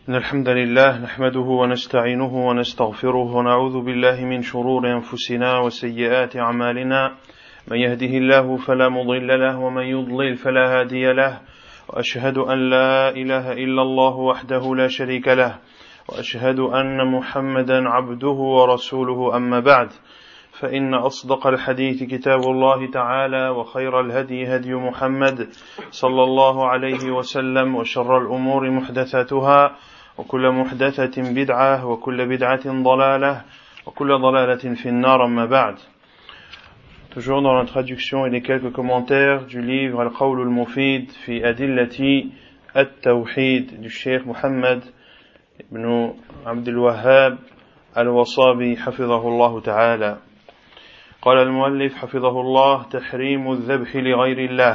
إن الحمد لله نحمده ونستعينه ونستغفره ونعوذ بالله من شرور أنفسنا وسيئات أعمالنا من يهده الله فلا مضل له ومن يضلل فلا هادي له وأشهد أن لا إله إلا الله وحده لا شريك له وأشهد أن محمدا عبده ورسوله أما بعد فإن أصدق الحديث كتاب الله تعالى وخير الهدي هدي محمد صلى الله عليه وسلم وشر الأمور محدثاتها وكل محدثة بدعة وكل بدعة ضلالة وكل ضلالة في النار أما بعد. Toujours dans la traduction et les quelques commentaires du livre Al-Qawl al-Mufid fi Adillati At-Tawhid du Cheikh Muhammad ibn Abdul Wahhab al-Wasabi حفظه الله تعالى. قال المؤلف حفظه الله: تحريم الذبح لغير الله.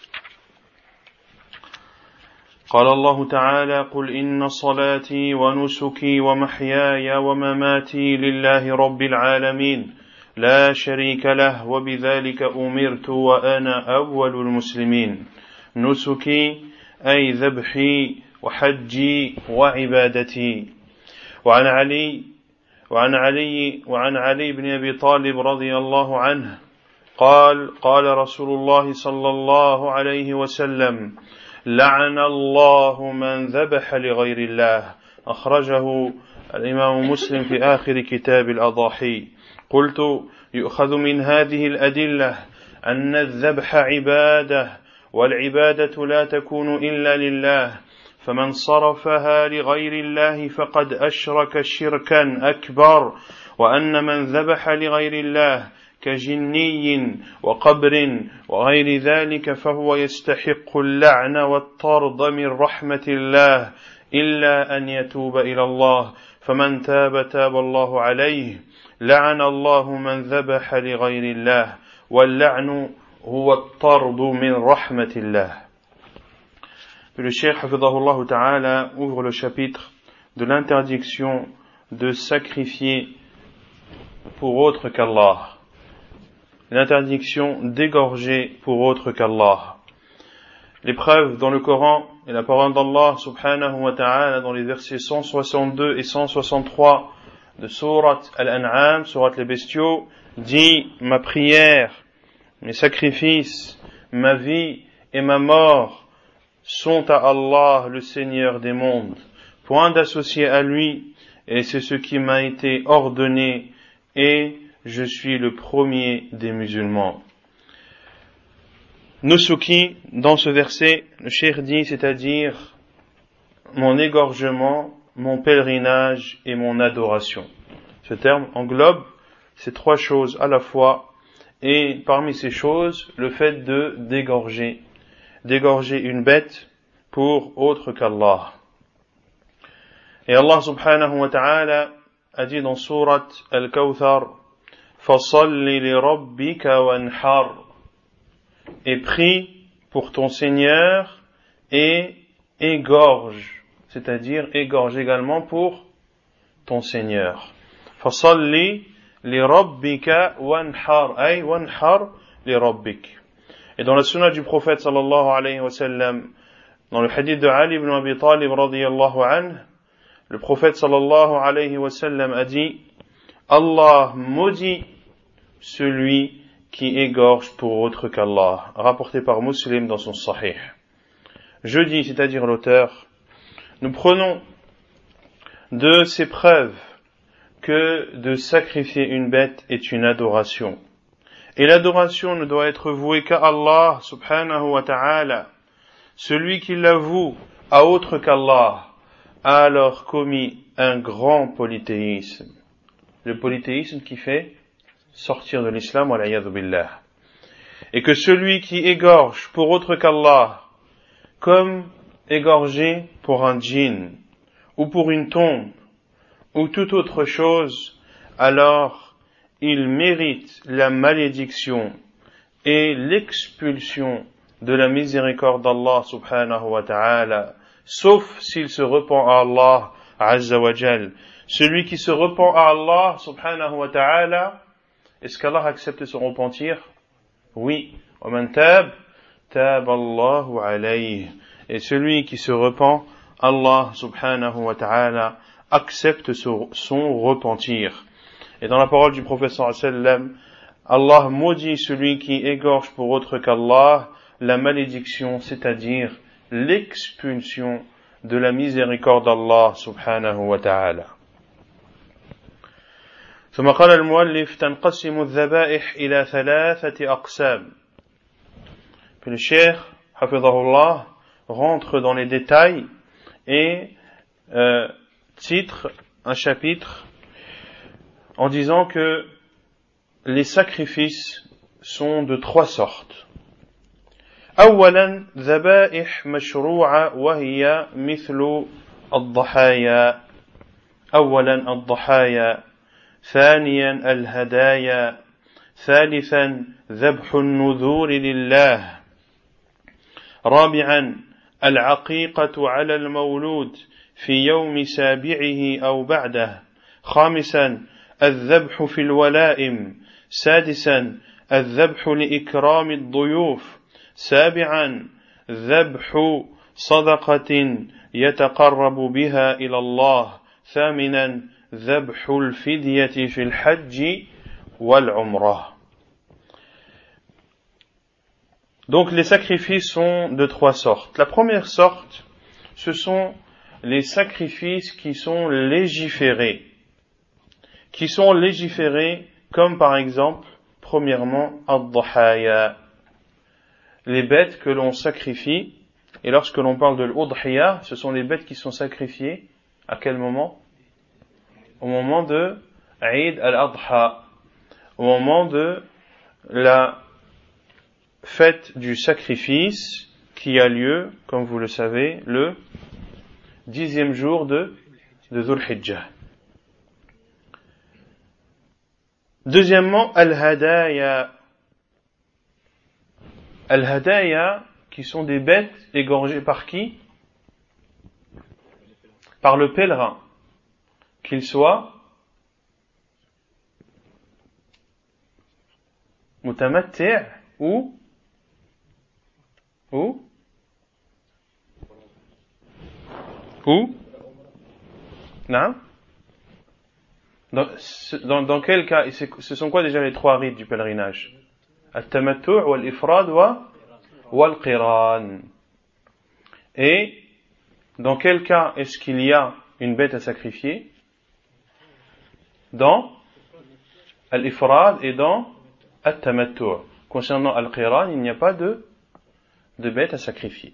قال الله تعالى: قل إن صلاتي ونسكي ومحياي ومماتي لله رب العالمين لا شريك له وبذلك أمرت وأنا أول المسلمين. نسكي أي ذبحي وحجي وعبادتي. وعن علي بن أبي طالب رضي الله عنه قال رسول الله صلى الله عليه وسلم: لعن الله من ذبح لغير الله. أخرجه الإمام مسلم في آخر كتاب الأضاحي. قلت: يؤخذ من هذه الأدلة أن الذبح عبادة، والعبادة لا تكون إلا لله، فمن صرفها لغير الله فقد أشرك شركا أكبر، وأن من ذبح لغير الله كجني وقبر وغير ذلك فهو يستحق اللعن والطرد من رحمة الله إلا أن يتوب إلى الله، فمن تاب الله عليه. لعن الله من ذبح لغير الله، واللعن هو الطرد من رحمة الله. Le Cheikh Hafidhahullah Ta'ala ouvre le chapitre de l'interdiction de sacrifier pour autre qu'Allah, l'interdiction d'égorger pour autre qu'Allah. Les preuves dans le Coran et la parole d'Allah subhanahu wa ta'ala dans les versets 162 et 163 de Surat Al-An'am, Surat les Bestiaux, dit: ma prière, mes sacrifices, ma vie et ma mort sont à Allah, le Seigneur des mondes. Point d'associer à lui, et c'est ce qui m'a été ordonné, et je suis le premier des musulmans. Nusuki, dans ce verset, le cheikh dit, c'est-à-dire mon égorgement, mon pèlerinage et mon adoration. Ce terme englobe ces trois choses à la fois, et parmi ces choses, le fait d'égorger une bête pour autre qu'Allah. Et Allah subhanahu wa ta'ala a dit dans Surat Al-Kawthar: Fasalli li rabbika wanhar, et prie pour ton Seigneur et égorge, c'est-à-dire égorge également pour ton Seigneur. Fasalli li rabbika wanhar, ay wanhar li rabbik. Et dans la sunna du prophète sallallahu alayhi wa sallam, dans le hadith de Ali ibn Abi Talib radiyallahu anhu, le prophète sallallahu alayhi wa sallam a dit: Allah maudit celui qui égorge pour autre qu'Allah, rapporté par Muslim dans son Sahih. Je dis, c'est-à-dire l'auteur, nous prenons de ces preuves que de sacrifier une bête est une adoration. Et l'adoration ne doit être vouée qu'à Allah subhanahu wa ta'ala. Celui qui la voue à autre qu'Allah a alors commis un grand polythéisme. Le polythéisme qui fait sortir de l'islam, wa l'iyadhu billah. Et que celui qui égorge pour autre qu'Allah, comme égorger pour un djinn, ou pour une tombe, ou toute autre chose, alors il mérite la malédiction et l'expulsion de la miséricorde d'Allah subhanahu wa ta'ala, sauf s'il se repent à Allah azza wa jal. Celui qui se repent à Allah subhanahu wa ta'ala, est-ce qu'Allah accepte son repentir? Oui. وَمَنْ تَابَ تَابَ اللَّهُ عَلَيْهِ. Et celui qui se repent, Allah subhanahu wa ta'ala accepte son repentir. Et dans la parole du prophète sallallahu alayhi wa sallam, Allah maudit celui qui égorge pour autre qu'Allah la malédiction, c'est-à-dire l'expulsion de la miséricorde d'Allah subhanahu wa ta'ala. ثم قال المؤلف تنقسم الذبائح إلى 3 أقسام. Puis le cheikh, hafidhahullah, rentre dans les détails et titre un chapitre en disant que les sacrifices sont de 3 sortes. أولا ذبائح مشروعة وهي مثل الضحايا. أولا الضحايا، ثانيا الهدايا، ثالثا ذبح النذور لله، رابعا العقيقة على المولود في يوم سابعه أو بعده، خامسا الذبح في الولائم، سادسا الذبح لإكرام الضيوف، سابعا ذبح صدقة يتقرب بها إلى الله، ثامنا ذبح الفدية في الحج والعمرة. Donc les sacrifices sont de 3 sortes. La première sorte, ce sont les sacrifices qui sont légiférés. Qui sont légiférés comme par exemple, premièrement, ad-dhahaya, les bêtes que l'on sacrifie. Et lorsque l'on parle de l'udhiya, ce sont les bêtes qui sont sacrifiées à quel moment? Au moment de Eid al-Adha, au moment de la fête du sacrifice qui a lieu, comme vous le savez, le 10e jour de Dhul Hijjah. Deuxièmement, al-hadaya. Al-hadaya, qui sont des bêtes égorgées par qui? Par le pèlerin. Qu'il soit mutamatti' ou non? Dans quel cas, ce sont quoi déjà les 3 rites du pèlerinage? Al-tamattu' wal-ifrad wal-qiran. Et dans quel cas est-ce qu'il y a une bête à sacrifier? Dans al-ifrad et dans al-tamattu'. Concernant al-qiran, il n'y a pas de bête à sacrifier.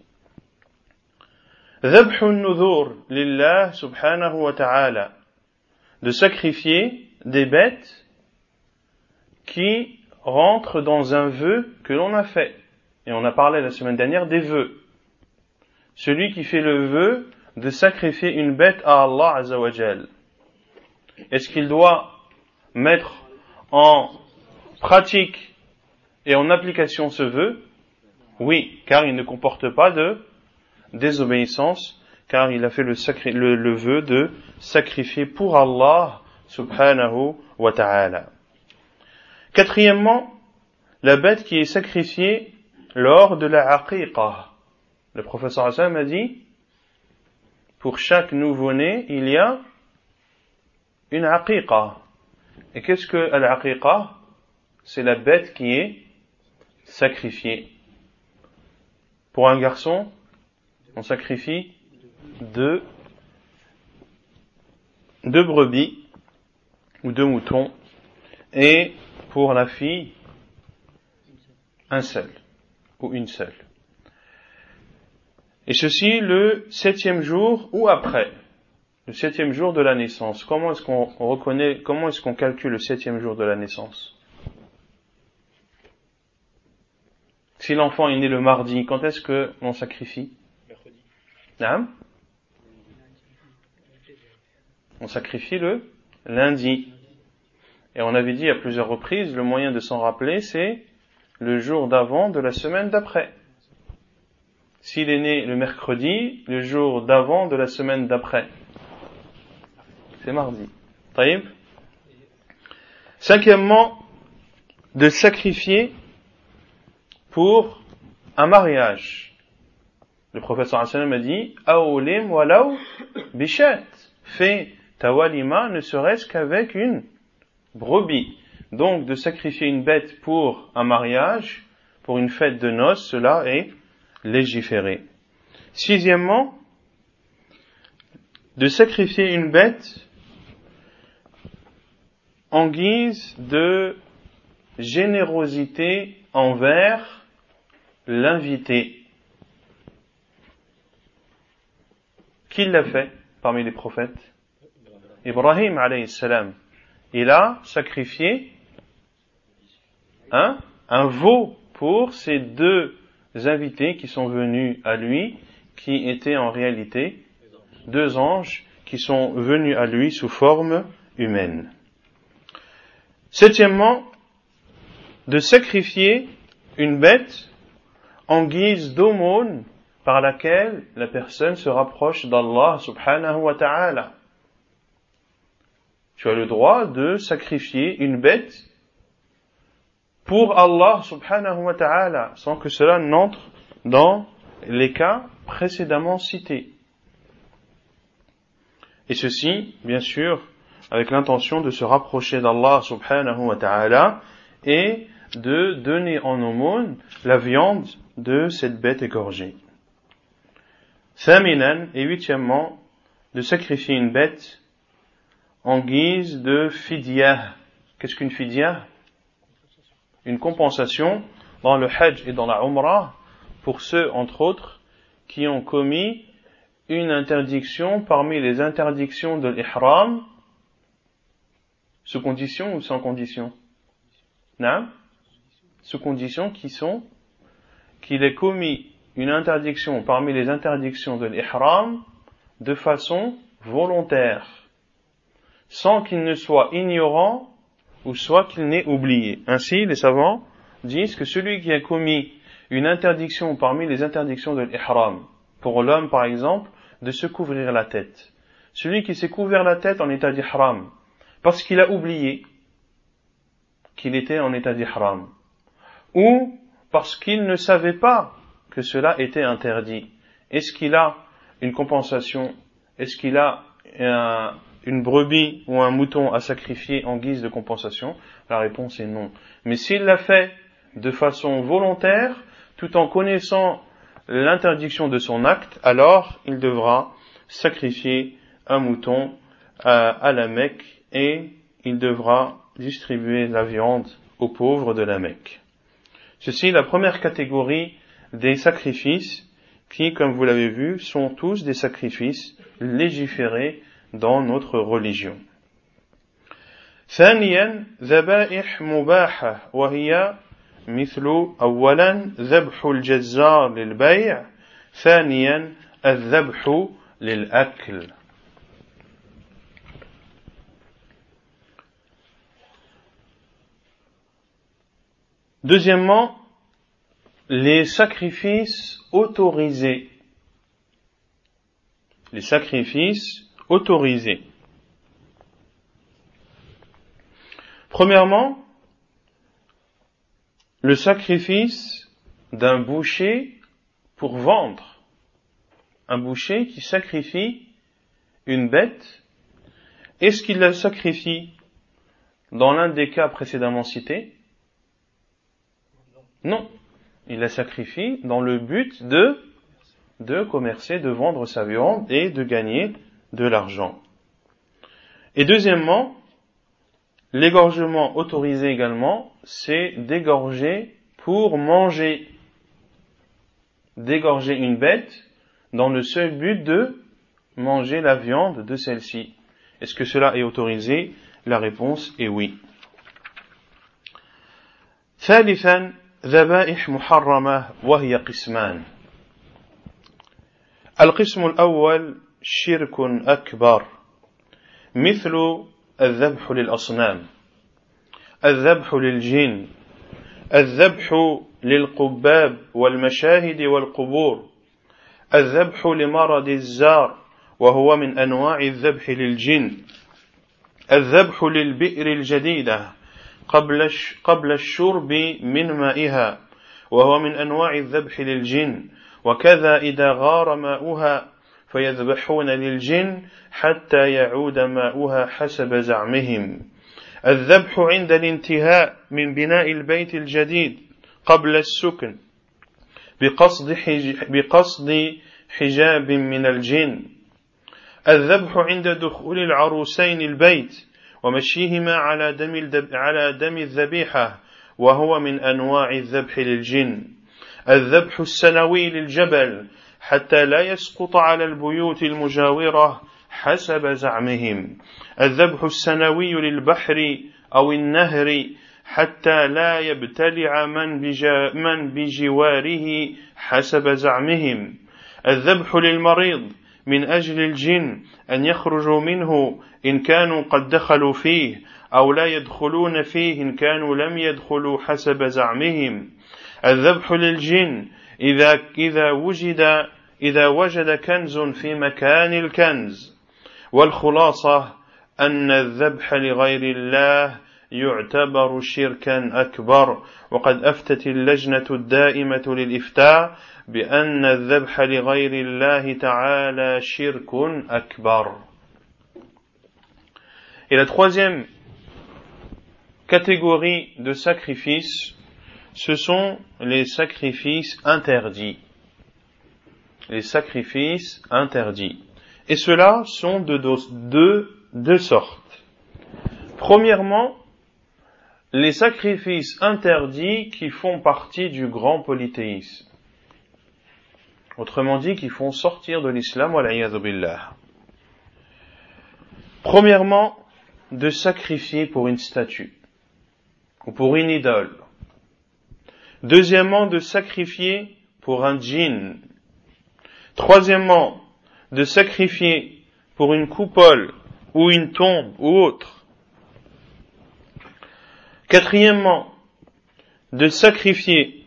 ذبح النذور لله سبحانه وتعالى, de sacrifier des bêtes qui rentrent dans un vœu que l'on a fait. Et on a parlé la semaine dernière des vœux. Celui qui fait le vœu de sacrifier une bête à Allah Azza wa Jal, est-ce qu'il doit mettre en pratique et en application ce vœu? Oui, car il ne comporte pas de désobéissance, car il a fait le vœu de sacrifier pour Allah subhanahu wa ta'ala. Quatrièmement, la bête qui est sacrifiée lors de la aqiqah. Le professeur Hassan a dit, pour chaque nouveau-né, il y a une aqiqah. Et qu'est-ce que l'aqiqah? C'est la bête qui est sacrifiée. Pour un garçon, on sacrifie 2 brebis ou 2 moutons, et pour la fille, un seul ou une seule. Et ceci le 7e jour ou après, le 7e jour de la naissance. Comment est-ce qu'on calcule le 7e jour de la naissance? Si l'enfant est né le mardi, quand est-ce que l'on sacrifie? Mercredi. Hein? On sacrifie le lundi. Et on avait dit à plusieurs reprises, le moyen de s'en rappeler, c'est le jour d'avant de la semaine d'après. S'il est né le mercredi, le jour d'avant de la semaine d'après, c'est mardi. Taïb. 5e, de sacrifier pour un mariage. Le prophète sallallahu alayhi wa sallam a dit Aolim walaw bishat. Fais ta walima ne serait-ce qu'avec une brebis. Donc de sacrifier une bête pour un mariage, pour une fête de noces, cela est légiféré. Sixièmement, de sacrifier une bête en guise de générosité envers l'invité. Qui l'a fait parmi les prophètes? Ibrahim alayhi salam. Il a sacrifié un veau pour ces deux invités qui sont venus à lui, qui étaient en réalité deux anges qui sont venus à lui sous forme humaine. Septièmement, de sacrifier une bête en guise d'aumône par laquelle la personne se rapproche d'Allah subhanahu wa ta'ala. Tu as le droit de sacrifier une bête pour Allah subhanahu wa ta'ala, sans que cela n'entre dans les cas précédemment cités. Et ceci, bien sûr, avec l'intention de se rapprocher d'Allah subhanahu wa ta'ala et de donner en aumône la viande de cette bête égorgée. Thaminan, et huitièmement, de sacrifier une bête en guise de fidya. Qu'est-ce qu'une fidya? Une compensation dans le hajj et dans la umrah pour ceux, entre autres, qui ont commis une interdiction parmi les interdictions de l'ihram, sous condition ou sans condition? Non? Sous condition qu'il ait commis une interdiction parmi les interdictions de l'ihram de façon volontaire, sans qu'il ne soit ignorant ou soit qu'il n'ait oublié. Ainsi, les savants disent que celui qui a commis une interdiction parmi les interdictions de l'ihram, pour l'homme par exemple, de se couvrir la tête. Celui qui s'est couvert la tête en état d'ihram, parce qu'il a oublié qu'il était en état d'ihram, ou parce qu'il ne savait pas que cela était interdit. Est-ce qu'il a une compensation? Est-ce qu'il a une brebis ou un mouton à sacrifier en guise de compensation? La réponse est non. Mais s'il l'a fait de façon volontaire, tout en connaissant l'interdiction de son acte, alors il devra sacrifier un mouton à la Mecque et il devra distribuer la viande aux pauvres de la Mecque. Ceci est la première catégorie des sacrifices qui, comme vous l'avez vu, sont tous des sacrifices légiférés dans notre religion. ثانيا ذبائح مباحة وهي مثل أولا ذبح الجزار للبيع ثانيا الذبح للأكل. Deuxièmement, les sacrifices autorisés. Les sacrifices autorisés. Premièrement, le sacrifice d'un boucher pour vendre. Un boucher qui sacrifie une bête. Est-ce qu'il la sacrifie dans l'un des cas précédemment cités? Non. Il la sacrifie dans le but de commercer, de vendre sa viande et de gagner de l'argent. Et deuxièmement, l'égorgement autorisé également, c'est d'égorger pour manger. D'égorger une bête dans le seul but de manger la viande de celle-ci. Est-ce que cela est autorisé? La réponse est oui. ثالثا ذبائح محرمة وهي قسمان. القسم الأول شرك أكبر مثل الذبح للأصنام، الذبح للجن، الذبح للقباب والمشاهد والقبور، الذبح لمرض الزار وهو من أنواع الذبح للجن، الذبح للبئر الجديدة قبل الشرب من مائها وهو من أنواع الذبح للجن، وكذا إذا غار ماؤها فيذبحون للجن حتى يعود ماؤها حسب زعمهم. الذبح عند الانتهاء من بناء البيت الجديد قبل السكن بقصد حجاب من الجن. الذبح عند دخول العروسين البيت ومشيهما على دم الذبيحة وهو من أنواع الذبح للجن. الذبح السنوي للجبل حتى لا يسقط على البيوت المجاورة حسب زعمهم. الذبح السنوي للبحر أو النهر حتى لا يبتلع من بجواره حسب زعمهم. الذبح للمريض من أجل الجن أن يخرجوا منه إن كانوا قد دخلوا فيه أو لا يدخلون فيه إن كانوا لم يدخلوا حسب زعمهم. الذبح للجن إذا وجد كنز في مكان الكنز. والخلاصة أن الذبح لغير الله يعتبر شركا أكبر. وقد أفتت اللجنة الدائمة للإفتاء بأن الذبح لغير الله تعالى شرك أكبر. Et la troisième catégorie de sacrifices, ce sont les sacrifices interdits. Les sacrifices interdits. Et ceux-là sont de deux sortes. Premièrement, les sacrifices interdits qui font partie du grand polythéisme. Autrement dit, qui font sortir de l'islam, wal-iyadhu billah. Premièrement, de sacrifier pour une statue ou pour une idole. Deuxièmement, de sacrifier pour un djinn. Troisièmement, de sacrifier pour une coupole ou une tombe ou autre. Quatrièmement, de sacrifier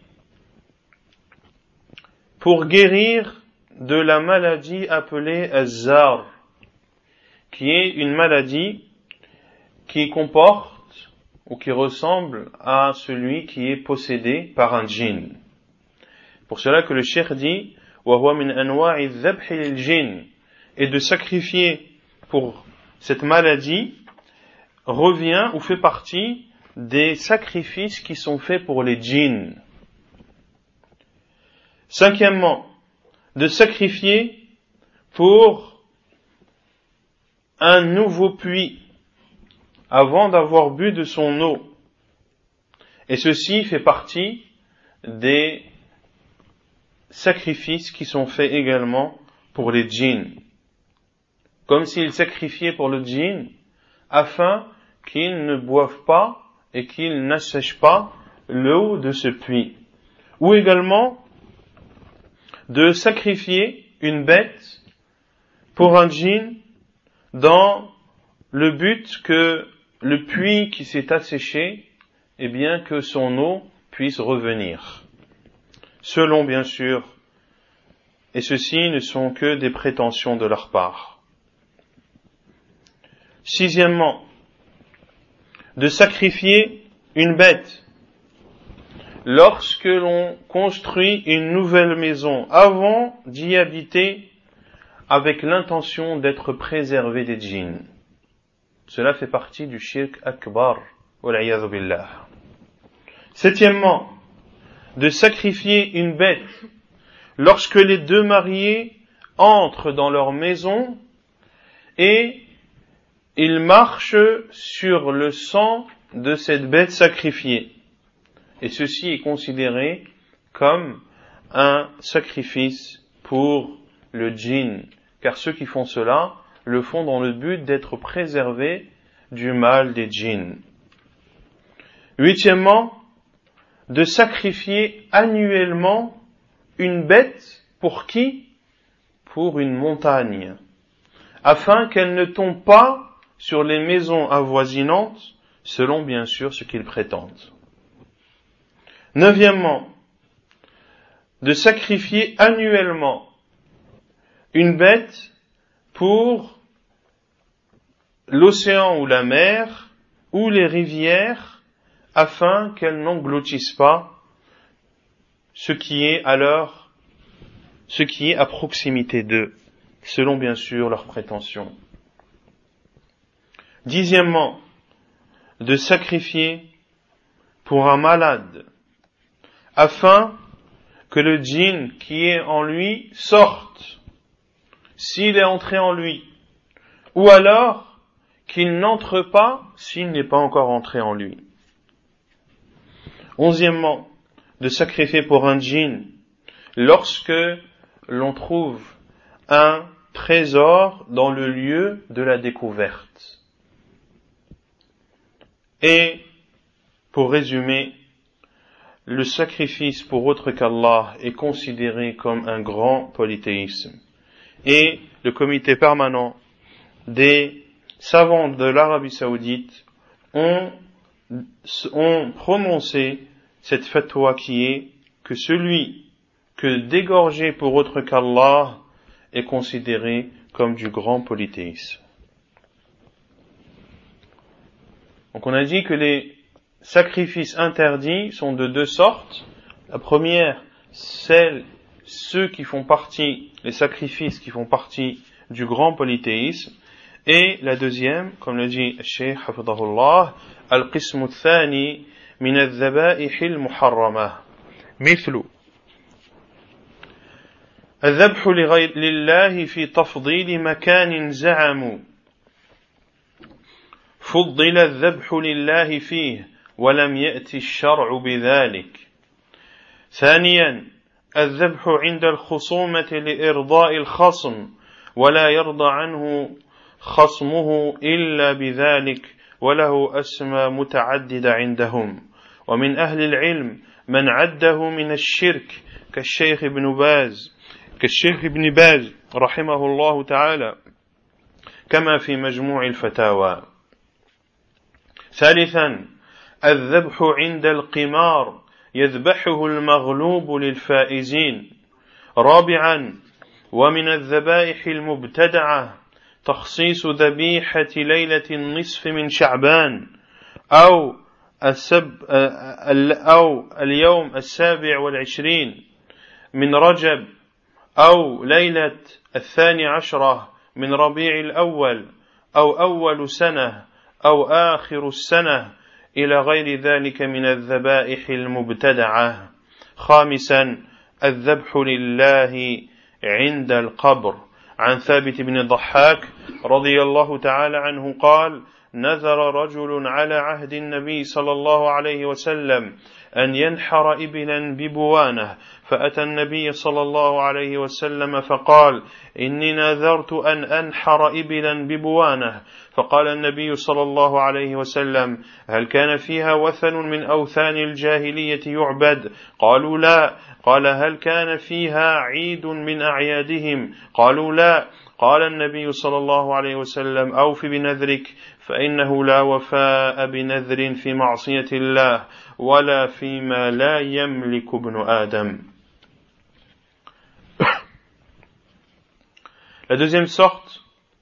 pour guérir de la maladie appelée Az-Zar, qui est une maladie qui comporte ou qui ressemble à celui qui est possédé par un djinn. Pour cela que le cheikh dit وَهُوَ مِنْ أَنْوَاعِ الذَّبْحِ لِلْجِنِّ, et de sacrifier pour cette maladie revient ou fait partie des sacrifices qui sont faits pour les djinns. Cinquièmement, de sacrifier pour un nouveau puits avant d'avoir bu de son eau. Et ceci fait partie des sacrifices qui sont faits également pour les djinns. Comme s'ils sacrifiaient pour le djinn afin qu'ils ne boivent pas et qu'ils n'assèchent pas l'eau de ce puits. Ou également de sacrifier une bête pour un djinn dans le but que le puits qui s'est asséché, eh bien que son eau puisse revenir. Selon bien sûr, et ceci ne sont que des prétentions de leur part. Sixièmement, de sacrifier une bête lorsque l'on construit une nouvelle maison avant d'y habiter avec l'intention d'être préservé des djinns. Cela fait partie du shirk akbar, wal-iyadhu billah. Septièmement, de sacrifier une bête lorsque les deux mariés entrent dans leur maison et ils marchent sur le sang de cette bête sacrifiée. Et ceci est considéré comme un sacrifice pour le djinn, car ceux qui font cela le font dans le but d'être préservés du mal des djinns. Huitièmement, de sacrifier annuellement une bête pour qui? Pour une montagne, afin qu'elle ne tombe pas sur les maisons avoisinantes, selon bien sûr ce qu'ils prétendent. Neuvièmement, de sacrifier annuellement une bête pour l'océan ou la mer ou les rivières, afin qu'elles n'engloutissent pas ce qui est alors ce qui est à proximité d'eux, selon bien sûr leurs prétentions. 10e, de sacrifier pour un malade, afin que le djinn qui est en lui sorte, s'il est entré en lui, ou alors qu'il n'entre pas s'il n'est pas encore entré en lui. 11e, de sacrifier pour un djinn lorsque l'on trouve un trésor dans le lieu de la découverte. Et, pour résumer, le sacrifice pour autre qu'Allah est considéré comme un grand polythéisme. Et le comité permanent des savants de l'Arabie Saoudite ont prononcé cette fatwa qui est que celui que d'égorger pour autre qu'Allah est considéré comme du grand polythéisme. Donc on a dit que les sacrifices interdits sont de deux sortes. La première, ceux qui font partie, les sacrifices qui font partie du grand polythéisme. Et la deuxième, comme le dit Cheikh Hafidahullah, al-qismu al-thani min al-dhaba'ih al-muharramah. مثل الذبح لله في تفضيل مكان زعموا فضل الذبح لله فيه ولم يأتي الشرع بذلك. ثانيا الذبح عند الخصومة لإرضاء الخصم ولا يرضى عنه خصمه إلا بذلك وله أسمى متعددة عندهم ومن أهل العلم من عده من الشرك كالشيخ ابن باز رحمه الله تعالى كما في مجموع الفتاوى. ثالثا الذبح عند القمار يذبحه المغلوب للفائزين. رابعا ومن الذبائح المبتدعة تخصيص ذبيحة ليلة النصف من شعبان أو اليوم 27 من رجب أو ليلة 12 من ربيع الأول أو أول سنة أو آخر السنة إلى غير ذلك من الذبائح المبتدعة. خامسا الذبح لله عند القبر. عن ثابت بن الضحاك رضي الله تعالى عنه قال: نذر رجل على عهد النبي صلى الله عليه وسلم أن ينحر إبلا ببوانه، فأتى النبي صلى الله عليه وسلم فقال: إني نذرت أن أنحر إبلا ببوانه. فقال النبي صلى الله عليه وسلم: هل كان فيها وثن من أوثان الجاهلية يعبد؟ قالوا لا. قال: هل كان فيها عيد من أعيادهم؟ قالوا لا. قال النبي صلى الله عليه وسلم: أوف بنذرك، فإنه لا وفاء بنذر في معصية الله ولا فيما لا يملك ابن آدم. La deuxième sorte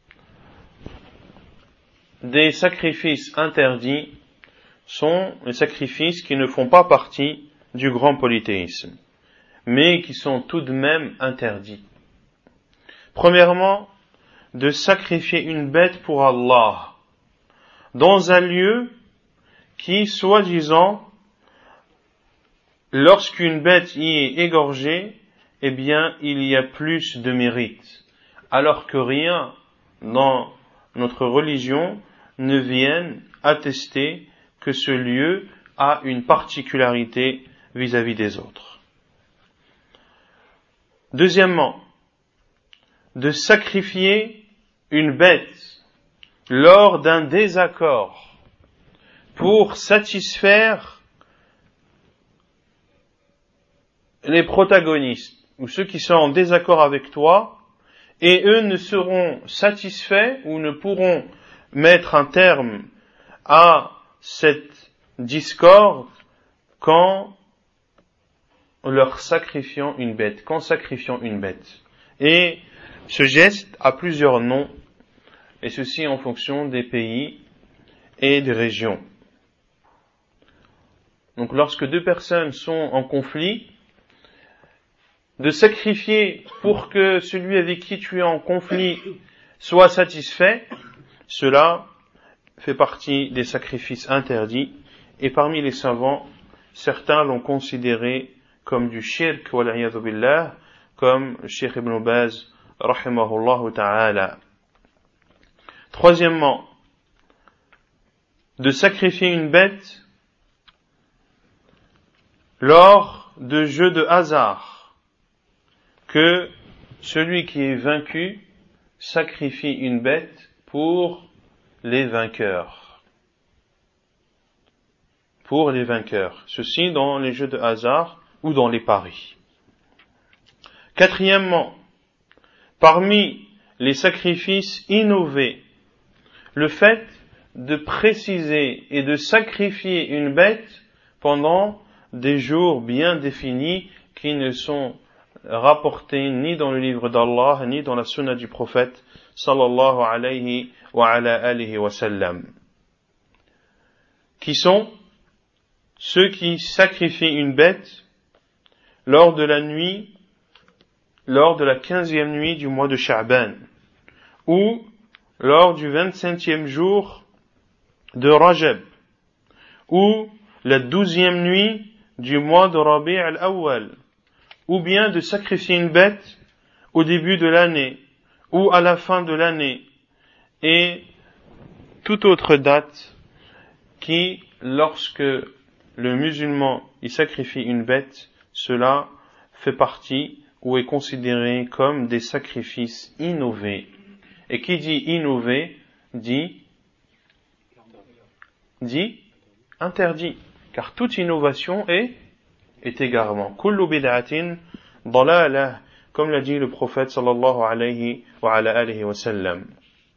des sacrifices interdits sont les sacrifices qui ne font pas partie du grand polythéisme, mais qui sont tout de même interdits. Premièrement, de sacrifier une bête pour Allah dans un lieu qui, soi-disant, lorsqu'une bête y est égorgée, eh bien, il y a plus de mérite, alors que rien dans notre religion ne vienne attester que ce lieu a une particularité vis-à-vis des autres. Deuxièmement, de sacrifier une bête lors d'un désaccord pour satisfaire les protagonistes ou ceux qui sont en désaccord avec toi, et eux ne seront satisfaits ou ne pourront mettre un terme à cette discorde qu'en leur sacrifiant une bête, Et ce geste a plusieurs noms, et ceci en fonction des pays et des régions. Donc lorsque deux personnes sont en conflit, de sacrifier pour que celui avec qui tu es en conflit soit satisfait, cela fait partie des sacrifices interdits, et parmi les savants, certains l'ont considéré comme du shirk, wal'iyadhu billah, comme le Cheikh Ibn Baz, rahimahullah ta'ala. Troisièmement, de sacrifier une bête lors de jeux de hasard, que celui qui est vaincu sacrifie une bête pour les vainqueurs. Pour les vainqueurs. Ceci dans les jeux de hasard ou dans les paris. Quatrièmement, parmi les sacrifices innovés, le fait de préciser et de sacrifier une bête pendant des jours bien définis qui ne sont rapportés ni dans le livre d'Allah ni dans la sunna du prophète sallallahu alayhi wa ala alihi wa sallam, qui sont ceux qui sacrifient une bête lors de la nuit, lors de la 15e nuit du mois de Sha'ban, ou lors du 25e jour de Rajab, ou la 12e nuit du mois de Rabi' al-Awwal, ou bien de sacrifier une bête au début de l'année, ou à la fin de l'année, et toute autre date qui, lorsque le musulman y sacrifie une bête, cela fait partie ou est considéré comme des sacrifices innovés. Et qui dit innover, dit interdit. Car toute innovation est égarement. Kullu bid'atin dalalah, comme l'a dit le prophète sallallahu alayhi wa ala alihi wa sallam.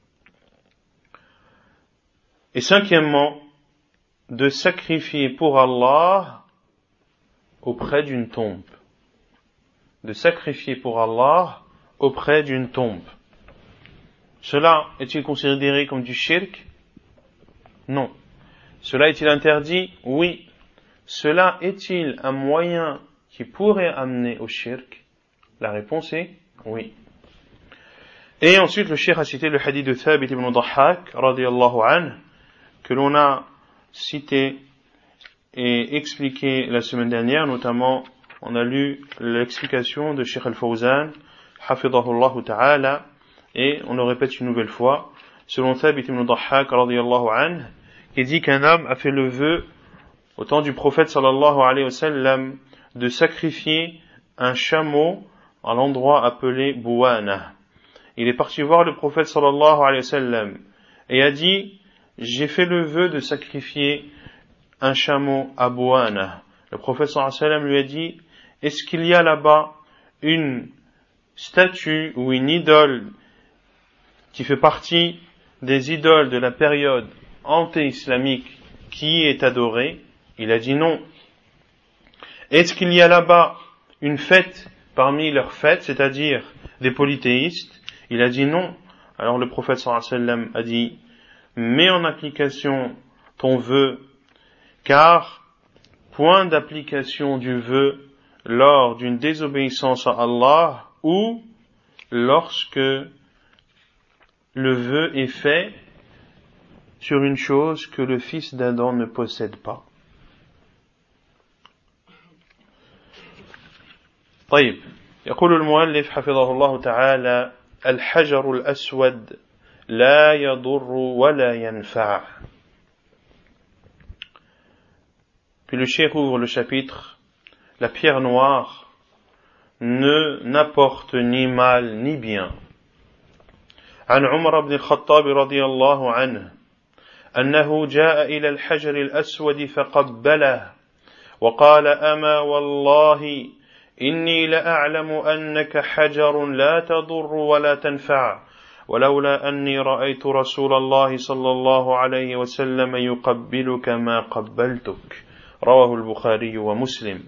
Et cinquièmement, de sacrifier pour Allah auprès d'une tombe. De sacrifier pour Allah auprès d'une tombe. Cela est-il considéré comme du shirk? Non. Cela est-il interdit? Oui. Cela est-il un moyen qui pourrait amener au shirk? La réponse est oui. Et ensuite, le cheikh a cité le hadith de Thabit ibn Dahhak, radiyallahu anhu, que l'on a cité et expliqué la semaine dernière, notamment, on a lu l'explication de Cheikh Al-Fawzan, hafidhahullah ta'ala, et on le répète une nouvelle fois, selon Thabit ibn Dahhak, radiyallahu anhu, qui dit qu'un homme a fait le vœu, au temps du prophète sallallahu alayhi wa sallam, de sacrifier un chameau à l'endroit appelé Bouana. Il est parti voir le prophète sallallahu alayhi wa sallam, et a dit, j'ai fait le vœu de sacrifier un chameau à Bouana. Le prophète sallallahu alayhi wa sallam lui a dit, est-ce qu'il y a là-bas une statue ou une idole qui fait partie des idoles de la période anté-islamique qui est adorée? Il a dit non. Est-ce qu'il y a là-bas une fête parmi leurs fêtes, c'est-à-dire des polythéistes? Il a dit non. Alors le prophète sallallahu alayhi wa sallam a dit, mets en application ton vœu, car point d'application du vœu lors d'une désobéissance à Allah ou lorsque le vœu est fait sur une chose que le fils d'Adam ne possède pas. طيب يقول المؤلف حفظه الله تعالى الحجر الأسود لا يضر ولا ينفع. Puis le cheikh ouvre le chapitre, la pierre noire n'apporte ni mal ni bien. عن عمر بن الخطاب رضي الله عنه أنه جاء إلى الحجر الأسود فقبله وقال أما والله إني لأعلم أنك حجر لا تضر ولا تنفع ولولا أني رأيت رسول الله صلى الله عليه وسلم يقبلك ما قبلتك رواه البخاري ومسلم.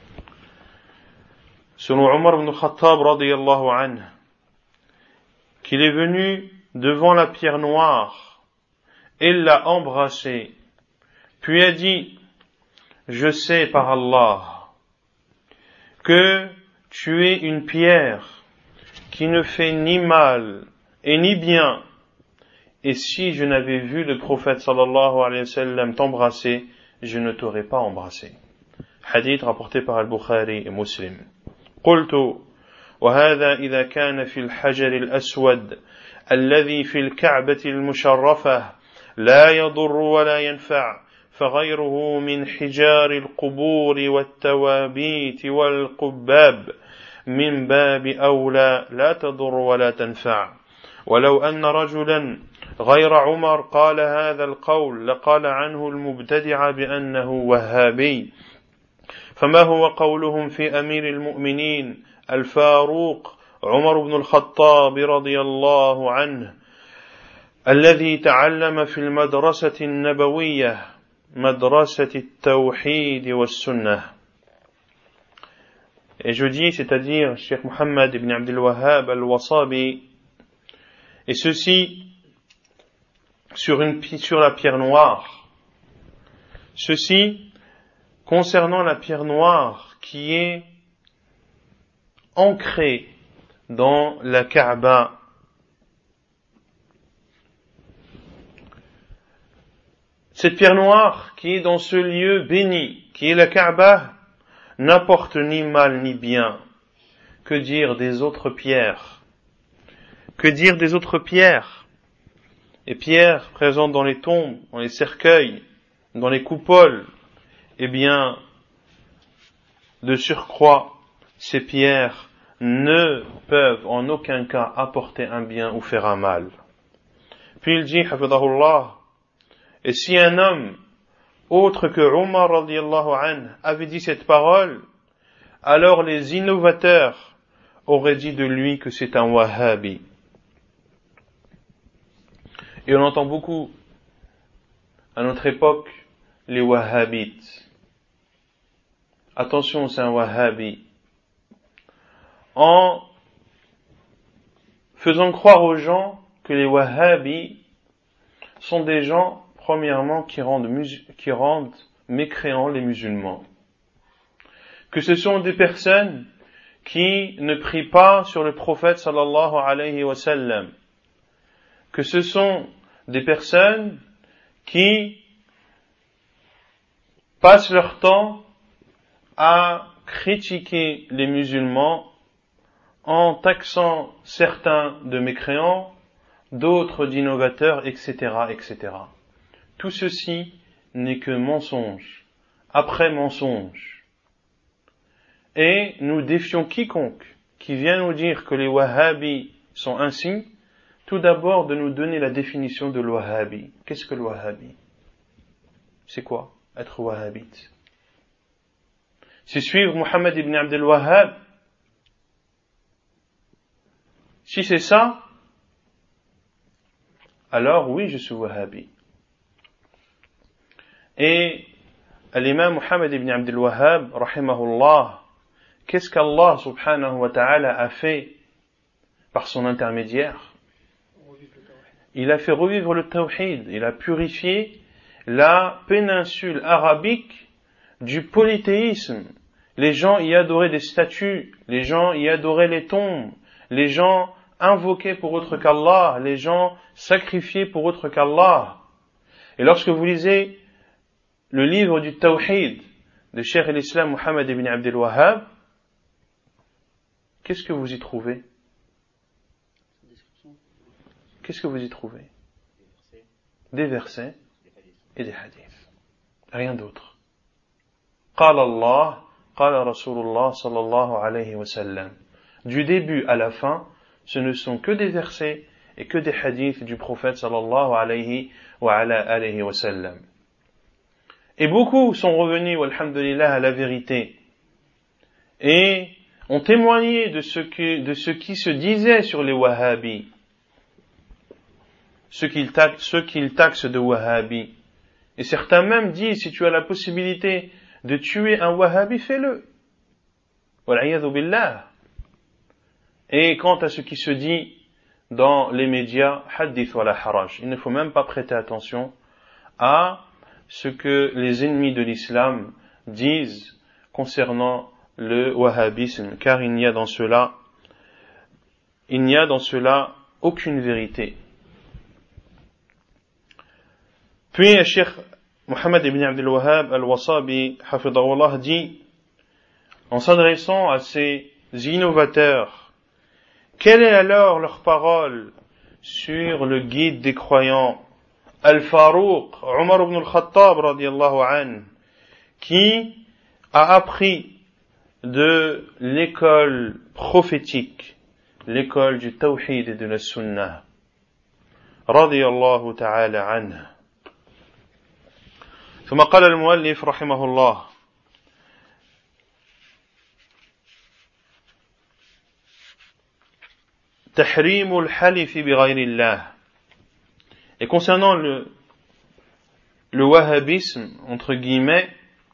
Selon Omar ibn Khattab radiyallahu anhu, qu'il est venu devant la pierre noire et l'a embrassée, puis a dit, je sais par Allah que tu es une pierre qui ne fait ni mal et ni bien. Et si je n'avais vu le prophète sallallahu alayhi wa sallam t'embrasser, je ne t'aurais pas embrassé. Hadith rapporté par Al-Bukhari et Muslim. قلت وهذا إذا كان في الحجر الأسود الذي في الكعبة المشرفة لا يضر ولا ينفع فغيره من حجار القبور والتوابيت والقباب من باب أولى لا تضر ولا تنفع ولو أن رجلا غير عمر قال هذا القول لقال عنه المبتدع بأنه وهابي فما هو قولهم في أمير المؤمنين الفاروق عمر بن الخطاب رضي الله عنه الذي تعلم في المدرسة النبوية مدرسة التوحيد والسنة. Et je dis, c'est-à-dire Cheikh Mohammed ibn Abdul Wahhab al-Wasabi, et ceci sur la pierre noire. Ceci concernant la pierre noire qui est ancrée dans la Kaaba. Cette pierre noire qui est dans ce lieu béni, qui est la Kaaba, n'apporte ni mal ni bien. Que dire des autres pierres? Que dire des autres pierres? Les pierres présentes dans les tombes, dans les cercueils, dans les coupoles, eh bien, de surcroît, ces pierres ne peuvent en aucun cas apporter un bien ou faire un mal. Puis il dit, hafidahullah, et si un homme autre que Omar radiyallahu anhu avait dit cette parole, alors les innovateurs auraient dit de lui que c'est un wahhabi. Et on entend beaucoup à notre époque les wahhabites. Attention, c'est un wahhabi. En faisant croire aux gens que les wahhabis sont des gens, premièrement, qui rendent mécréants les musulmans. Que ce sont des personnes qui ne prient pas sur le prophète sallallahu alayhi wa sallam. Que ce sont des personnes qui passent leur temps à critiquer les musulmans en taxant certains de mécréants, d'autres d'innovateurs, etc., etc. Tout ceci n'est que mensonge, après mensonge. Et nous défions quiconque qui vient nous dire que les wahhabis sont ainsi, tout d'abord de nous donner la définition de l'wahhabi. Qu'est-ce que le wahhabi? C'est quoi être wahhabite? C'est suivre Mohammed ibn Abdul Wahhab? Si c'est ça, alors oui, je suis wahhabi. Et l'imam Mohammed ibn Abdul Wahhab, rahimahullah, qu'est-ce qu'Allah subhanahu wa ta'ala a fait par son intermédiaire? Il a fait revivre le tawhid, il a purifié la péninsule arabique du polythéisme. Les gens y adoraient des statues, les gens y adoraient les tombes, les gens invoquaient pour autre qu'Allah, les gens sacrifiaient pour autre qu'Allah. Et lorsque vous lisez le livre du Tawhid de Cheikh l'Islam Mohammed ibn Abdul Wahhab, qu'est-ce que vous y trouvez? Qu'est-ce que vous y trouvez? Des versets et des hadiths. Rien d'autre. قال Allah, قال Rasulullah sallallahu alayhi wa sallam. Du début à la fin, ce ne sont que des versets et que des hadiths du prophète sallallahu alayhi wa sallam. Et beaucoup sont revenus, walhamdulillah, à la vérité et ont témoigné de ce qui se disait sur les wahhabis, ceux qu'ils taxent de wahhabis. Et certains même disent, si tu as la possibilité de tuer un wahhabi, fais-le. Wal'iyadhu billah. Et quant à ce qui se dit dans les médias, hadith wa la haraj, il ne faut même pas prêter attention à ce que les ennemis de l'islam disent concernant le wahhabisme, car il n'y a dans cela aucune vérité. Puis le Cheikh Mohammed ibn Abdul Wahhab al-Wasabi, hafidahullah, dit, en s'adressant à ces innovateurs, quelle est alors leur parole sur le guide des croyants, Al-Farouq, Omar ibn al-Khattab, radiyallahu anhu, qui a appris de l'école prophétique, l'école du tawhid et de la sunnah, radiyallahu ta'ala anhu. ثم قال المؤلف رحمه الله: تحريم الحلف بغير الله. Et concernant le wahhabisme, entre guillemets,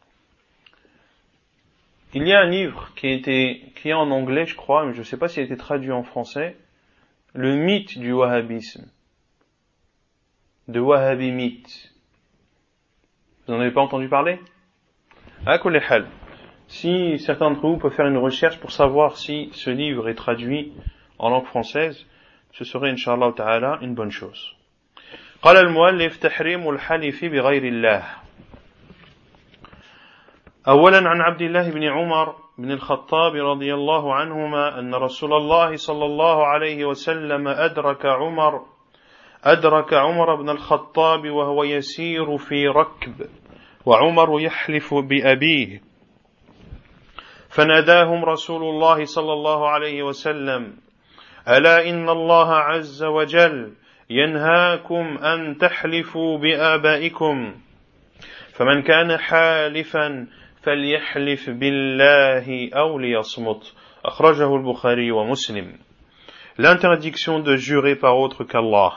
il y a un livre qui est en anglais, je crois, mais je ne sais pas s'il a été traduit en français, le mythe du wahhabisme, de Wahhabi mythe. Vous n'en avez pas entendu parler? À kulli hal. Si certains d'entre vous peuvent faire une recherche pour savoir si ce livre est traduit en langue française, ce serait Inch'Allah Ta'ala une bonne chose. قال المؤلف: تحريم الحلف بغير الله. أولا عن عبد الله بن عمر بن الخطاب رضي الله عنهما أن رسول الله صلى الله عليه وسلم أدرك عمر بن الخطاب وهو يسير في ركب وعمر يحلف بأبيه فناداهم رسول الله صلى الله عليه وسلم: ألا إن الله عز وجل ينهاكم أن تحلفوا بآبائكم فمن كان حالفا فليحلف بالله أو ليصمت أخرجه البخاري ومسلم. L'interdiction de jurer par autre qu'Allah.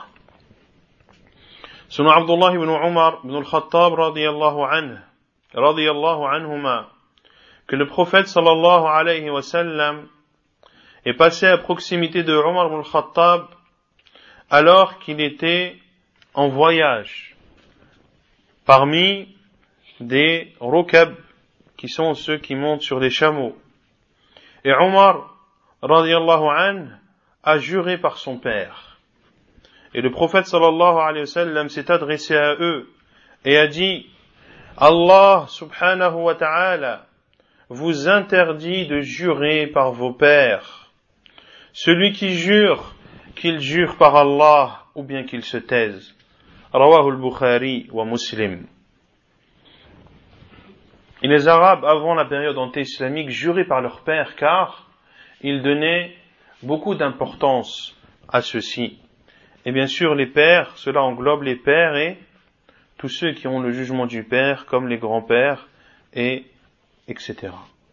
Selon Abdullah ibn Umar ibn al-Khattab radiyallahu anhuma, que le prophète sallallahu alayhi wa sallam est passé à proximité de Umar ibn al-Khattab alors qu'il était en voyage parmi des rukab qui sont ceux qui montent sur des chameaux. Et Umar radiyallahu anhu a juré par son père. Et le prophète sallallahu alayhi wa sallam s'est adressé à eux et a dit: Allah subhanahu wa ta'ala vous interdit de jurer par vos pères. Celui qui jure, qu'il jure par Allah ou bien qu'il se taise. Rawahu al-Bukhari wa Muslim. Et les Arabes, avant la période anté-islamique, juraient par leur père car ils donnaient beaucoup d'importance à ceci. Et bien sûr, les pères, cela englobe les pères et tous ceux qui ont le jugement du père, comme les grands-pères, et etc.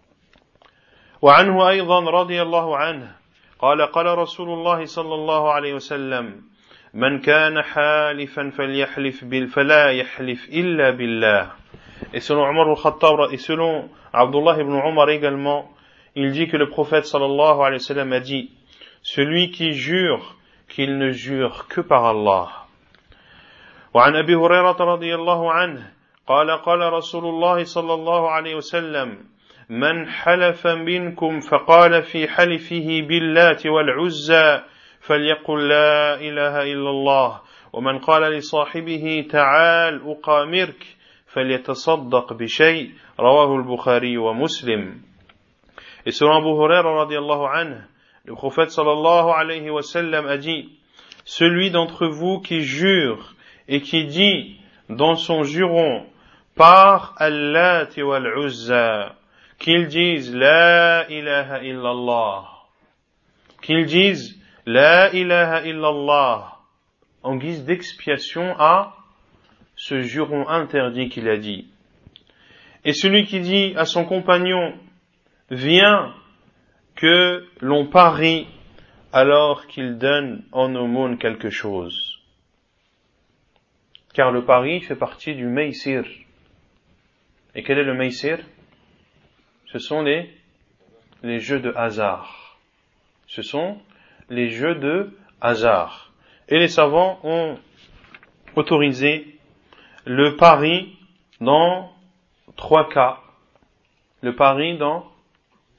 وعنه أيضا رضي الله عنه قال قال رسول الله صلى الله عليه وسلم من كان حالفا فلا يحلف إلا بالله. Et selon Omar al-Khattab et selon Abdullah ibn Umar également, il dit que le prophète sallallahu alayhi wa sallam a dit: celui qui jure, qu'il ne jure que par Allah. وعن أبي هريرة رضي الله عنه قال قال رسول الله صلى الله عليه وسلم من حلف منكم فقال في حلفه باللات والعزى فليقل لا إله إلا الله ومن قال لصاحبه تعال أقامرك فليتصدق بشيء رواه البخاري ومسلم. Et selon Abu Huraira radiyallahu anhu, le prophète sallallahu alayhi wa sallam a dit: celui d'entre vous qui jure et qui dit dans son juron par Allat wal Uzza qu'il dise la ilaha illallah, qu'il dise la ilaha illallah en guise d'expiation à ce juron interdit qu'il a dit. Et celui qui dit à son compagnon viens que l'on parie alors qu'il donne en aumône quelque chose. Car le pari fait partie du maysir. Et quel est le maysir? Ce sont les jeux de hasard. Ce sont les jeux de hasard. Et les savants ont autorisé le pari dans 3 cas. Le pari dans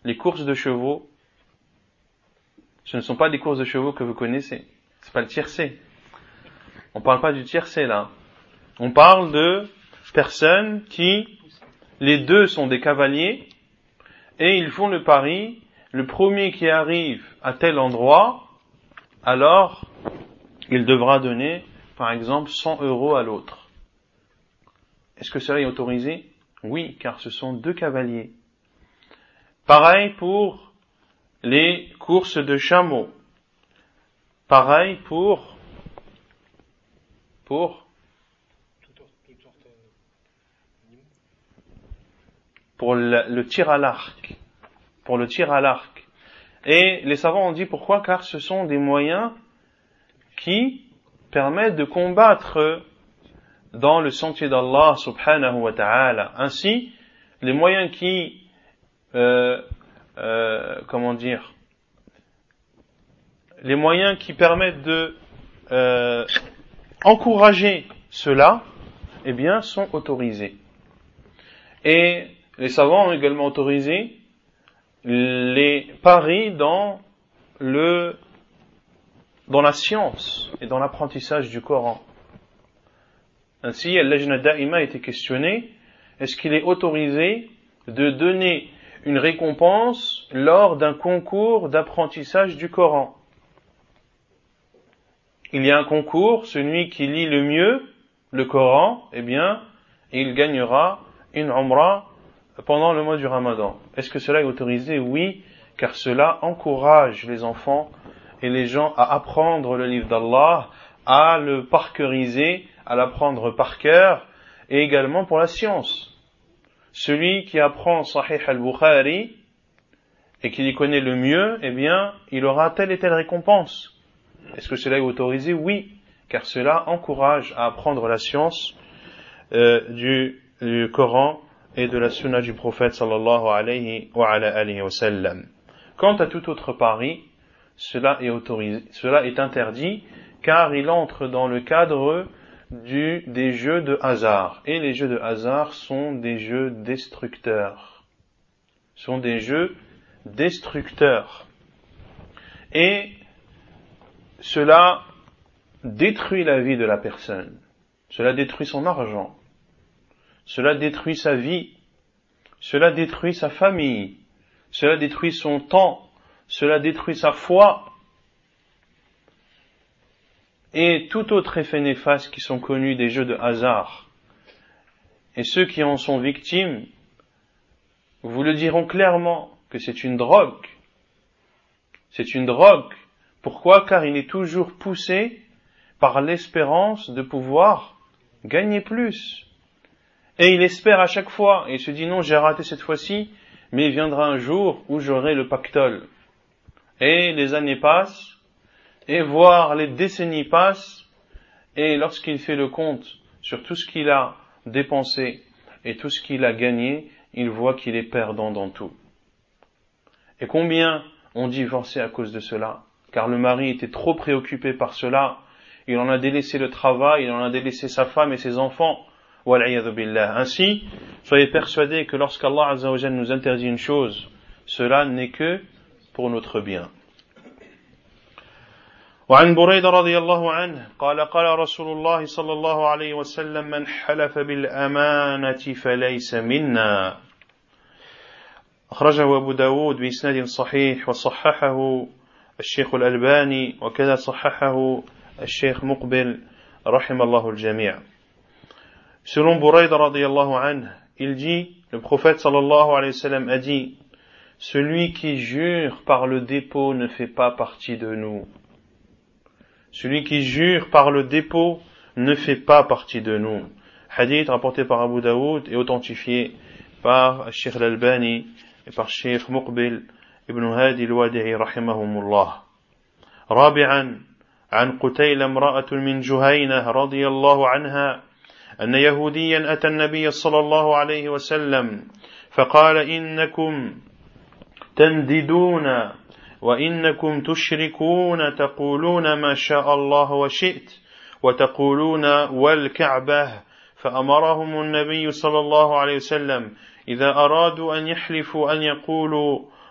les courses de chevaux, ce ne sont pas des courses de chevaux que vous connaissez. C'est pas le tiercé. On parle pas du tiercé là. On parle de personnes qui, les deux sont des cavaliers, et ils font le pari, le premier qui arrive à tel endroit, alors il devra donner, par exemple, 100 € à l'autre. Est-ce que cela est autorisé? Oui, car ce sont deux cavaliers. Pareil pour les courses de chameaux. Pareil pour le tir à l'arc. Pour le tir à l'arc. Et les savants ont dit pourquoi? Car ce sont des moyens qui permettent de combattre dans le sentier d'Allah subhanahu wa ta'ala. Ainsi, les moyens qui, les moyens qui permettent de encourager cela, eh bien, sont autorisés. Et les savants ont également autorisé les paris dans la science et dans l'apprentissage du Coran. Ainsi, Al-Lajna Da'ima a été questionné, est-ce qu'il est autorisé de donner une récompense lors d'un concours d'apprentissage du Coran? Il y a un concours, celui qui lit le mieux le Coran, eh bien, il gagnera une Umrah pendant le mois du Ramadan. Est-ce que cela est autorisé? Oui, car cela encourage les enfants et les gens à apprendre le livre d'Allah, à le parkeuriser, à l'apprendre par cœur, et également pour la science. Celui qui apprend Sahih al-Bukhari et qui y connaît le mieux, eh bien, il aura telle et telle récompense. Est-ce que cela est autorisé? Oui, car cela encourage à apprendre la science du Coran et de la sunna du prophète sallallahu alayhi wa sallam. Quant à tout autre pari, cela est autorisé, cela est interdit, car il entre dans le cadre des jeux de hasard. Et les jeux de hasard sont des jeux destructeurs. Et cela détruit la vie de la personne. Cela détruit son argent. Cela détruit sa vie. Cela détruit sa famille. Cela détruit son temps. Cela détruit sa foi. Et tout autre effet néfaste qui sont connus des jeux de hasard. Et ceux qui en sont victimes vous le diront clairement que c'est une drogue. C'est une drogue. Pourquoi? Car il est toujours poussé par l'espérance de pouvoir gagner plus. Et il espère à chaque fois, et il se dit non, j'ai raté cette fois-ci, mais il viendra un jour où j'aurai le pactole. Et les années passent, et voire les décennies passent, et lorsqu'il fait le compte sur tout ce qu'il a dépensé et tout ce qu'il a gagné, il voit qu'il est perdant dans tout. Et combien ont divorcé à cause de cela? Car le mari était trop préoccupé par cela, il en a délaissé le travail, il en a délaissé sa femme et ses enfants. Wal'iyadhu billah. Ainsi, soyez persuadés que lorsqu'Allah Azza wa Jalla nous interdit une chose, cela n'est que pour notre bien. وعن بريدة رضي الله عنه قال قال رسول الله صلى الله عليه وسلم من حلف بالأمانة فليس منا أخرجه أبو داود بإسناد صحيح وصححه الشيخ الألباني وكذا صححه الشيخ مقبل رحم الله الجميع. Selon Burayda radiyallahu anhu, il dit, le prophète sallallahu alayhi wa sallam a dit, celui qui jure par le dépôt ne fait pas partie de nous. Celui qui jure par le dépôt ne fait pas partie de nous. Hadith rapporté par Abu Daoud et authentifié par Cheikh Al-Albani et par Cheikh Muqbil ibn Hadi al-Wadi'i rahimahumullah. رابعا عن قتيل امرأة من جهينة رضي الله عنها أن يهوديا أتى النبي صلى الله عليه وسلم فقال إنكم تنددون وإنكم تشركون تقولون ما شاء الله وشئت وتقولون والكعبة فأمرهم النبي صلى الله عليه وسلم إذا أرادوا أن يحلفوا أن يقولوا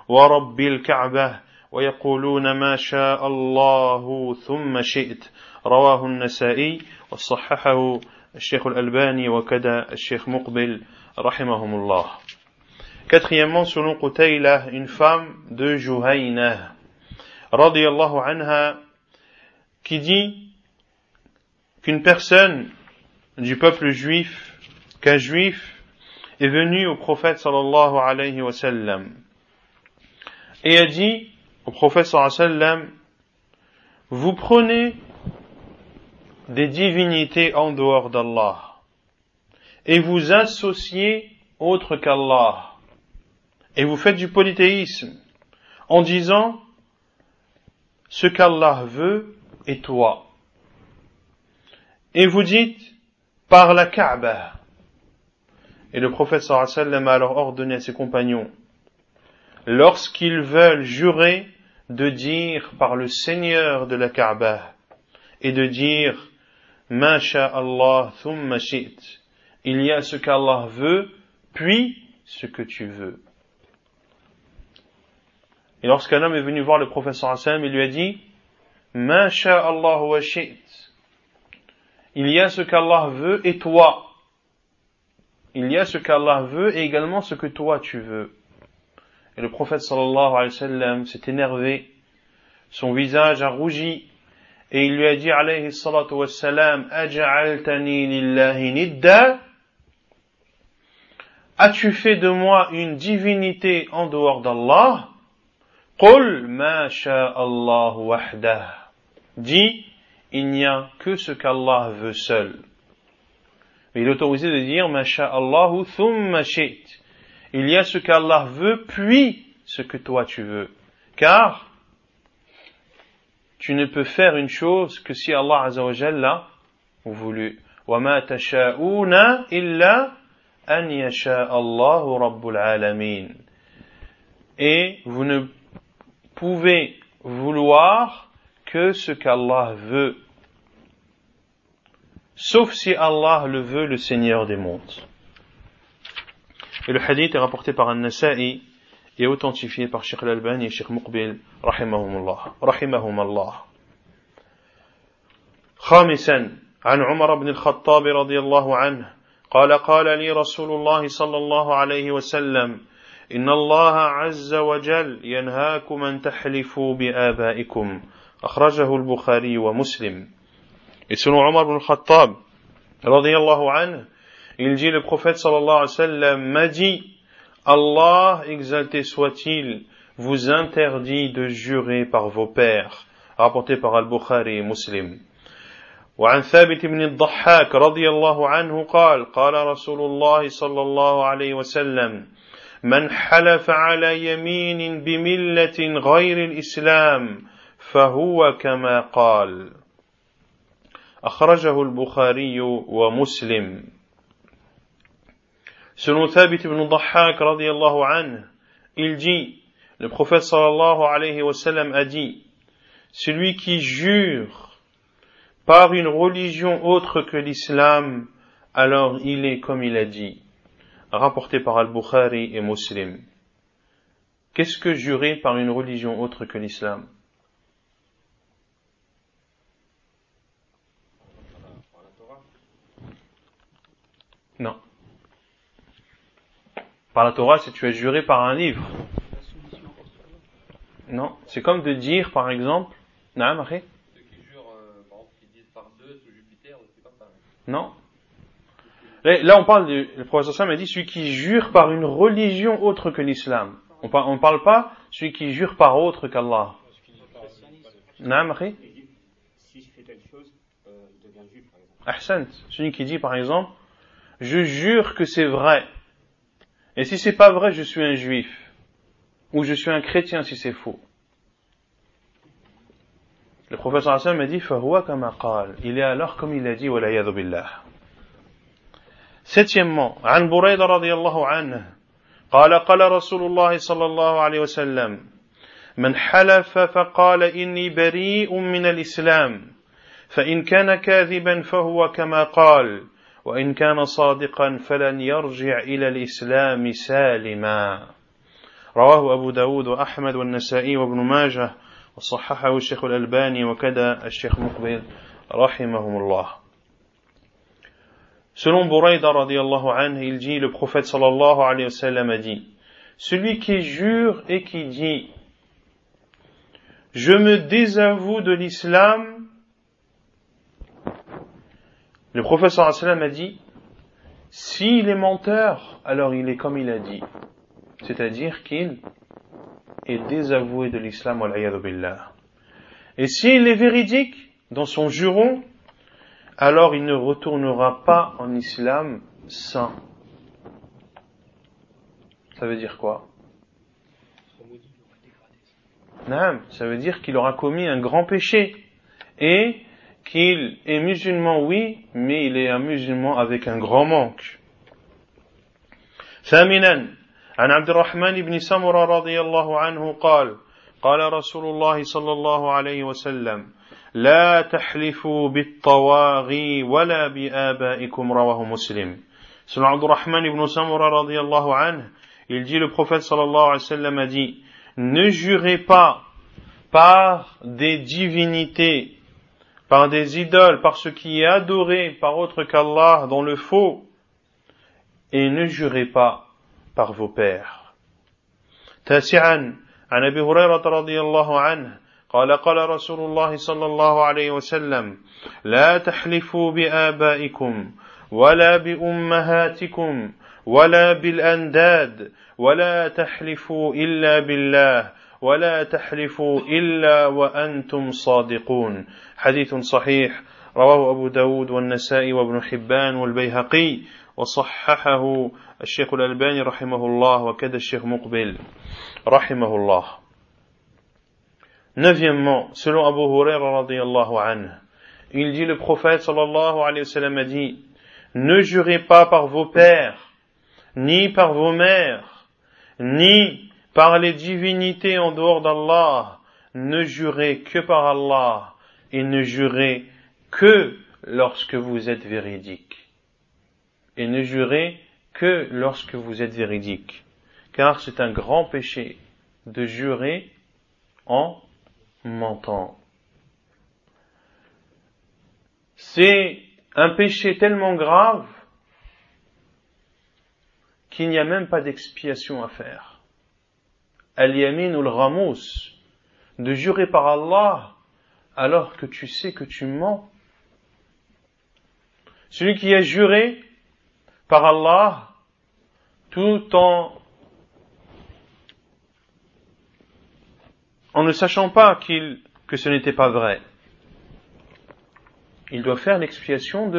ورب الكعبة ويقولون ما شاء الله ثم شئت رواه النسائي وصححه الشيخ الألباني وكذا الشيخ مقبل رحمهم الله. Quatrièmement, selon Qutaylah, une femme de Juhayna radiyallahu anha qui dit qu'une personne du peuple juif, qu'un juif est venu au prophète sallallahu alayhi wa sallam et a dit au prophète sallallahu alayhi wa sallam: vous prenez des divinités en dehors d'Allah et vous associez autre qu'Allah et vous faites du polythéisme en disant ce qu'Allah veut est toi. Et vous dites par la Kaaba. Et le prophète sallallahu alayhi wa sallam a alors ordonné à ses compagnons, lorsqu'ils veulent jurer, de dire par le Seigneur de la Kaaba et de dire ma sha Allah thumma shi't. Il y a ce qu'Allah veut, puis ce que tu veux. Et lorsqu'un homme est venu voir le prophète sallallahu alayhi wa sallam, il lui a dit ma sha Allah wa shi't. Il y a ce qu'Allah veut et toi. Il y a ce qu'Allah veut et également ce que toi tu veux. Et le prophète sallallahu alayhi wa sallam s'est énervé, son visage a rougi, et il lui a dit alayhi salatu wa salam, aja'altani lillahi nidda? As-tu fait de moi une divinité en dehors d'Allah? Qul ma sha'Allah wahdah. Dis, il n'y a que ce qu'Allah veut seul. Mais il est autorisé de dire ma sha'Allahu thumma shi't. Il y a ce qu'Allah veut, puis ce que toi tu veux. Car tu ne peux faire une chose que si Allah Azza wa Jalla l'a voulu. Wa ma tasha'una illa an yasha Allahu rabbul alamin. Et vous ne pouvez vouloir que ce qu'Allah veut, sauf si Allah le veut, le Seigneur des mondes. Et le hadith est rapporté par An-Nasa'i et authentifié par Sheikh Al-Albani et Sheikh Muqbil رحمهم الله. خامسا عن عمر بن الخطاب رضي الله عنه قال لي رسول الله صلى الله عليه وسلم إن الله عز وجل ينهاكم أن تحلفوا بآبائكم أخرجه البخاري ومسلم. Et selon Omar ibn al-Khattab radiyallahu anhu, il dit, le prophète sallallahu alayhi wa sallam m'a dit, Allah, exalté soit-il, vous interdit de jurer par vos pères, rapporté par Al-Bukhari et Muslim. وعن ثابت بن الضحاك رضي الله عنه قال رسول الله صلى الله عليه وسلم من حلف على يمين بملة غير الإسلام فهو كما قال أخرجه البخاري ومسلم. Selon Thabit ibn Dhahhak radiyallahu anhu, il dit, le prophète sallallahu alayhi wa sallam a dit, celui qui jure par une religion autre que l'islam, alors il est comme il a dit. Rapporté par Al-Bukhari et Muslim. Qu'est-ce que jurer par une religion autre que l'islam? Non. Par la Torah, c'est tu as juré par un livre. Non, c'est comme de dire, par exemple, Naam, Akhi? Ceux qui jurent, par exemple, qui disent par Zeus ou Jupiter, c'est pas pareil. Non. Là, on parle le professeur Sam a dit celui qui jure par une religion autre que l'islam. On ne parle pas celui qui jure par autre qu'Allah. Naam, Akhi? Si je fais telle chose, je deviens juif, par exemple. Ahsant. Celui qui dit, par exemple, je jure que c'est vrai. Et si c'est pas vrai, je suis un juif. Ou je suis un chrétien si c'est faux. Le professeur Hassan m'a dit, فَهُوَ كَمَا قَالَ. Il est alors comme il a dit, وَلَيَذُ بِاللَّهِ. Septièmement, عن بريدة رضي الله عنه قال رسول الله صلى الله عليه وسلم من حلف فقال إني بريء من الإسلام فإن كان كاذبا فهو كما قال وإن كان صادقا فلن يرجع إلى الإسلام سالما رواه أبو داود وأحمد والنسائي وابن ماجه وصححه الشيخ الألباني وكذا الشيخ مقبل رحمهم الله. Selon Bouraïda radiyallahu anhu, il dit, le prophète sallallahu alayhi wa sallam a dit, celui qui jure et qui dit, je me désavoue de l'islam, le prophète sallallahu alayhi wa sallam a dit, s'il est menteur, alors il est comme il a dit. C'est-à-dire qu'il est désavoué de l'islam, wal-'iyadhu billah. Et s'il est véridique dans son juron, alors il ne retournera pas en islam saint. Ça veut dire quoi? Non, ça veut dire qu'il aura commis un grand péché et qu'il est musulman, oui, mais il est un musulman avec un grand manque. ثامنا عن عبد الرحمن بن سمرة رضي الله عنه قال قال رسول الله صلى الله عليه وسلم لا تحلفوا بالطواغي ولا بآبائكم رواه مسلم. Selon Abdurrahman ibn Samura radiyallahu anhu, il dit, le prophète sallallahu alayhi wa sallam a dit, ne jurez pas par des divinités, par des idoles, par ce qui est adoré par autre qu'Allah dans le faux, et ne jurez pas par vos pères. تاسعا عن أبي هريرة رضي الله عنه قال قال رسول الله صلى الله عليه وسلم لا تحلفوا بآبائكم ولا بأمهاتكم ولا بالأنداد ولا تحلفوا إلا بالله ولا تحلفوا إلا وأنتم صادقون. حديث صحيح رواه أبو داود والنسائي وابن حبان والبيهقي وصححه الشيخ الألباني رحمه الله وكذا الشيخ مقبل رحمه الله. Neuvièmement, selon Abu Huraira radiyallahu anhu, il dit, le prophète sallallahu alayhi wa sallam a dit, ne jurez pas par vos pères, ni par vos mères, ni par les divinités en dehors d'Allah, ne jurez que par Allah, et ne jurez que lorsque vous êtes véridique. Et ne jurez que lorsque vous êtes véridique. Car c'est un grand péché de jurer en mentant. C'est un péché tellement grave qu'il n'y a même pas d'expiation à faire. Al-yamin ou al-ghamous, de jurer par Allah alors que tu sais que tu mens. Celui qui a juré par Allah tout en ne sachant pas que ce n'était pas vrai, il doit faire l'expiation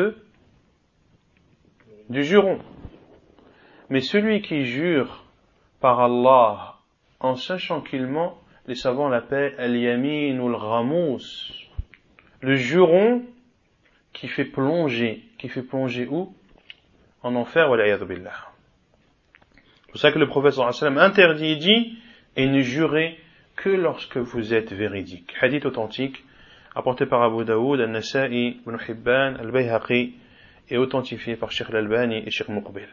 du juron. Mais celui qui jure par Allah en sachant qu'il ment, les savants l'appellent al-yamin ou al-ghamous, le juron qui fait plonger où? En enfer, wal-'iyadhu billah. C'est pour ça que le prophète sallallahu alayhi wa sallam interdit et dit, et ne jurez que lorsque vous êtes véridique. Hadith authentique, apporté par Abu Daoud, Al-Nasa'i, Ibn Hibban, Al-Bayhaqi, et authentifié par Cheikh Al-Albani et Cheikh Muqbil.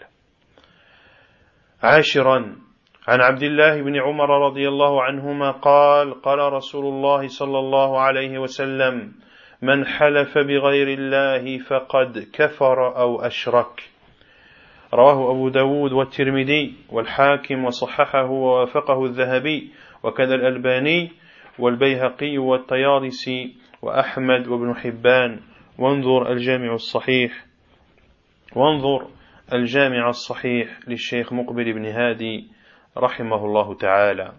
عاشرا عن عبد الله بن عمر رضي الله عنهما قال قال رسول الله صلى الله عليه وسلم من حلف بغير الله فقد كفر أو أشرك. رواه أبو داود والترمذي والحاكم وصححه ووافقه الذهبي وكذا الألباني والبيهقي والطيالسي وأحمد وابن حبان. وانظر الجامع الصحيح للشيخ مقبل بن هادي رحمه الله تعالى.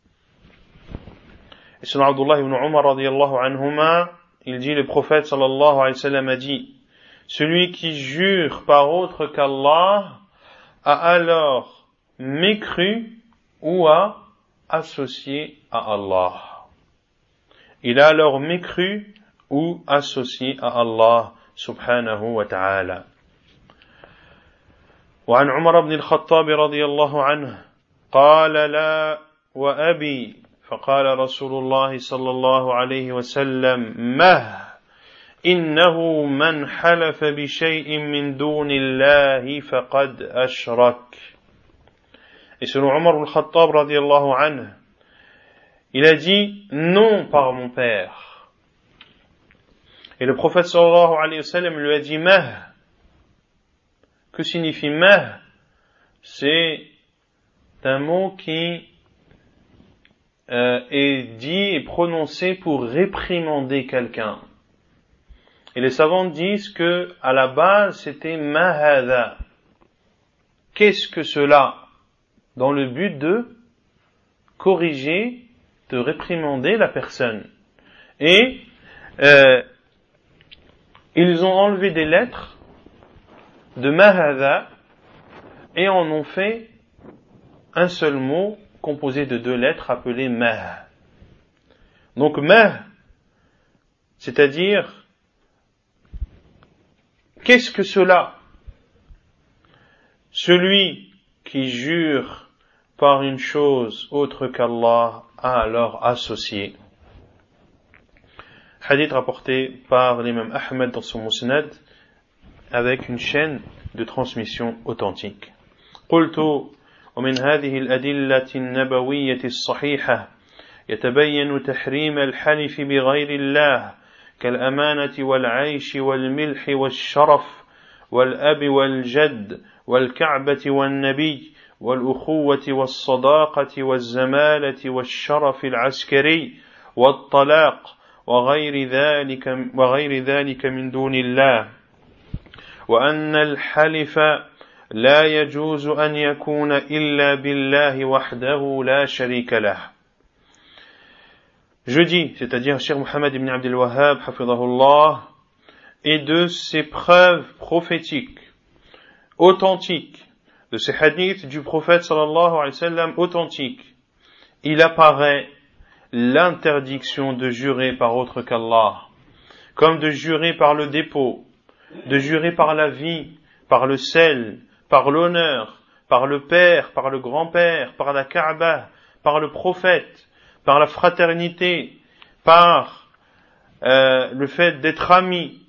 Et selon Abdullah ibn Umar radiyallahu anhuma, il dit, le prophète sallallahu alayhi wa sallam a dit, celui qui jure par autre qu'Allah a alors mécru ou a associé à Allah. Il a alors mécru ou associé à Allah subhanahu wa ta'ala. وعن عمر بن الخطاب رضي الله عنه قال لا وأبي فقال رسول الله صلى الله عليه وسلم مه إنه من حلف بشيء من دون الله فقد أشرك. Et selon Omar al-Khattab radiyallahu anhu, il a dit non par mon père. Et le prophète sallallahu alayhi wa sallam lui a dit mah. Que signifie mah? C'est un mot qui est dit et prononcé pour réprimander quelqu'un. Et les savants disent que à la base c'était mahada. Qu'est-ce que cela? Dans le but de corriger, de réprimander la personne. Et ils ont enlevé des lettres de mahada et en ont fait un seul mot composé de 2 lettres appelé mah. Donc mah, c'est-à-dire qu'est-ce que cela? Celui qui jure par une chose autre qu'Allah a alors associé. Hadith rapporté par l'imam Ahmed dans son Musnad avec une chaîne de transmission authentique. قلت ومن هذه الأدلة النبوية الصحيحة يتبين تحريم الحلف بغير الله كالأمانة والعيش والملح والشرف والأب والجد والكعبة والنبي والأخوة والصداقة والزمالة والشرف العسكري والطلاق وغير ذلك من دون الله وأن الحلف لا يجوز أن يكون إلا بالله وحده لا شريك له. Je dis, c'est-à-dire Cheikh Mohammed ibn Abdel Wahhab, hafidhahullah, et de ces preuves prophétiques, authentiques, de ces hadiths du prophète sallallahu alayhi wa sallam authentiques, il apparaît l'interdiction de jurer par autre qu'Allah, comme de jurer par le dépôt, de jurer par la vie, par le sel, par l'honneur, par le père, par le grand-père, par la Kaaba, par le prophète, par la fraternité, par le fait d'être ami,